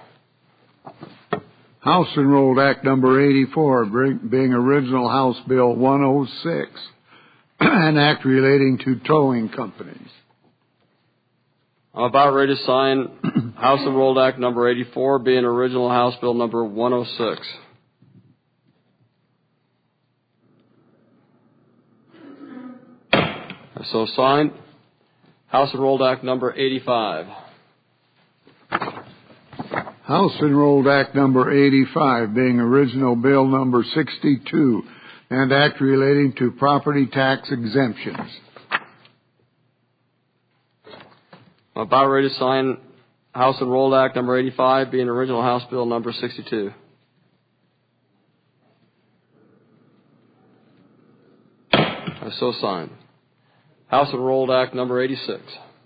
House Enrolled Act number 84, being original House Bill 106, an act relating to towing companies. I'm about ready to sign House Enrolled Act number 84, being original House Bill number 106. I've so signed. House Enrolled Act number 85. House Enrolled Act number 85, being original Bill number 62, and act relating to property tax exemptions. I'm about ready to sign House Enrolled Act number 85, being original House Bill number 62. I've so signed. House Enrolled Act number 86.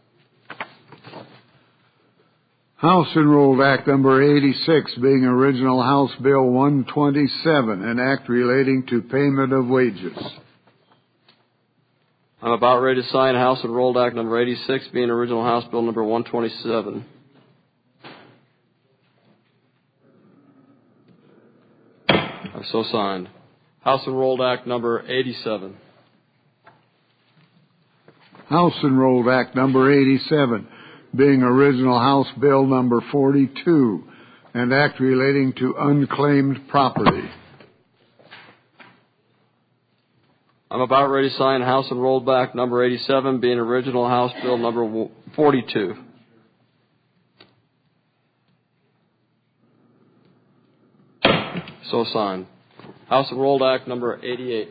House Enrolled Act number 86, being original House Bill 127, an act relating to payment of wages. I'm about ready to sign House Enrolled Act number 86, being original House Bill number 127. I've so signed. House Enrolled Act number 87. House Enrolled Act number 87, being original House Bill number 42, and act relating to unclaimed property. I'm about ready to sign House Enrolled Act number 87, being original House Bill number 42. So signed. House Enrolled Act number 88.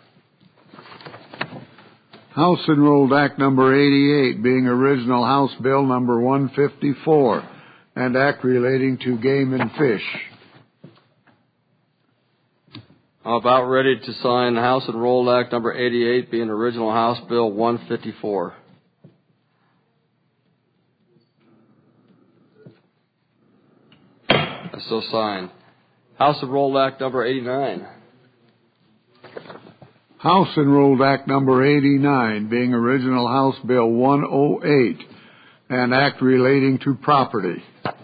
House Enrolled Act number 88, being original House Bill number 154, and act relating to game and fish. I'm about ready to sign House Enrolled Act number 88, being original House Bill 154. So signed. House Enrolled Act number 89. House Enrolled Act number 89, being original House Bill 108, and act relating to property.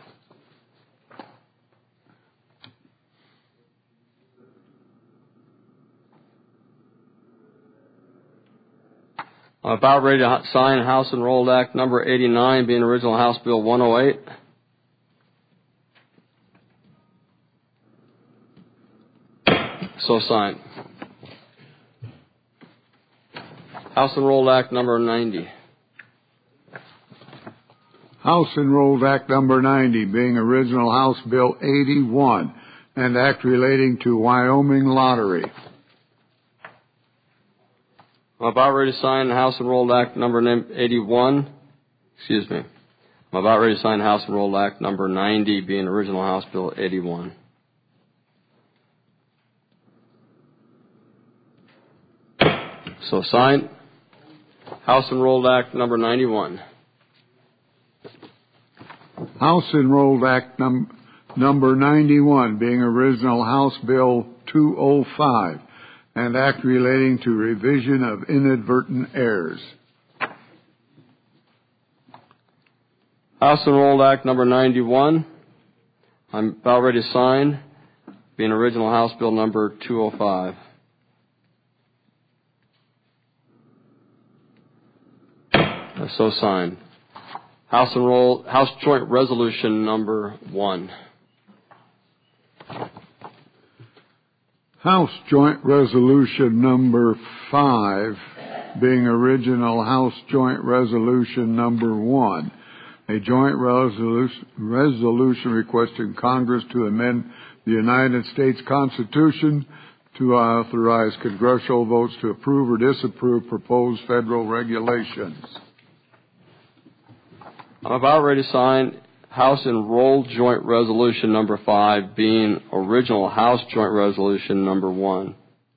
I'm about ready to sign House Enrolled Act number 89, being original House Bill 108. So signed. House Enrolled Act number 90. House Enrolled Act number 90, being original House Bill 81, and act relating to Wyoming lottery. I'm about ready to sign House Enrolled Act number 81. Excuse me. I'm about ready to sign House Enrolled Act number 90, being original House Bill 81. So signed. House Enrolled Act number 91. House Enrolled Act number 91, being original House Bill 205, and act relating to revision of inadvertent errors. House Enrolled Act number 91. I'm about ready to sign, being original House Bill number 205. So signed. House Joint Resolution number 1. House Joint Resolution number 5, being original House Joint Resolution number 1, a joint resolution requesting Congress to amend the United States Constitution to authorize congressional votes to approve or disapprove proposed federal regulations. I'm about ready to sign House Enrolled Joint Resolution number 5, being original House Joint Resolution number 1.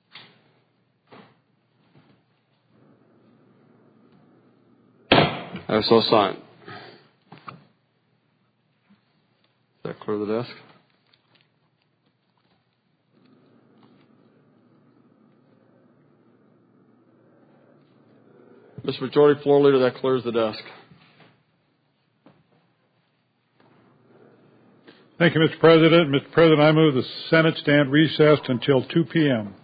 I so signed. Does that clear the desk? Mr. Majority Floor Leader, that clears the desk. Thank you, Mr. President. Mr. President, I move the Senate stand recessed until 2 p.m.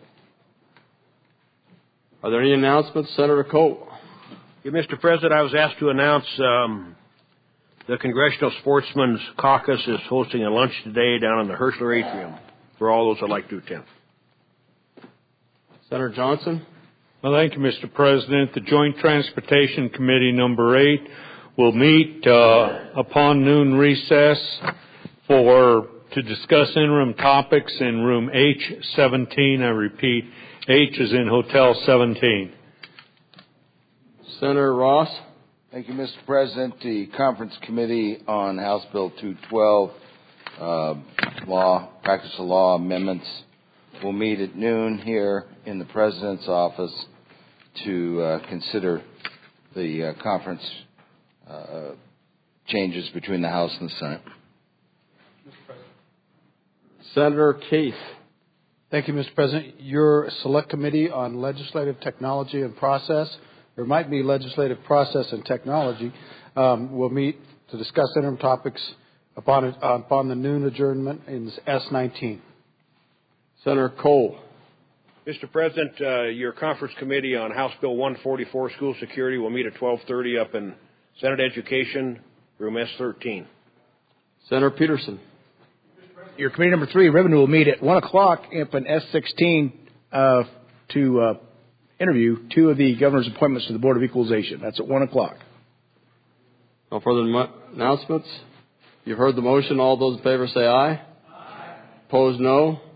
Are there any announcements? Senator Coe. Yeah, Mr. President, I was asked to announce the Congressional Sportsmen's Caucus is hosting a lunch today down in the Herschler Atrium for all those that like to attend. Senator Johnson. Well, thank you, Mr. President. The Joint Transportation Committee number 8 will meet upon noon recess to discuss interim topics in room H17. I repeat, H is in Hotel 17. Senator Ross. Thank you, Mr. President. The Conference Committee on House Bill 212, Practice of Law Amendments, will meet at noon here in the President's office to consider the conference changes between the House and the Senate. Senator Keith. Thank you, Mr. President. Your Select Committee on Legislative Technology and Process there might be legislative process and technology. We'll meet to discuss interim topics upon the noon adjournment in S-19. Senator Cole. Mr. President, your conference committee on House Bill 144, school security, will meet at 12:30 up in Senate Education, room S13. Senator Peterson. Your committee number 3, revenue, will meet at 1 o'clock up in S16 to interview 2 of the governor's appointments to the Board of Equalization. That's at 1 o'clock. No further announcements. You've heard the motion. All those in favor say aye. Aye. Opposed, no.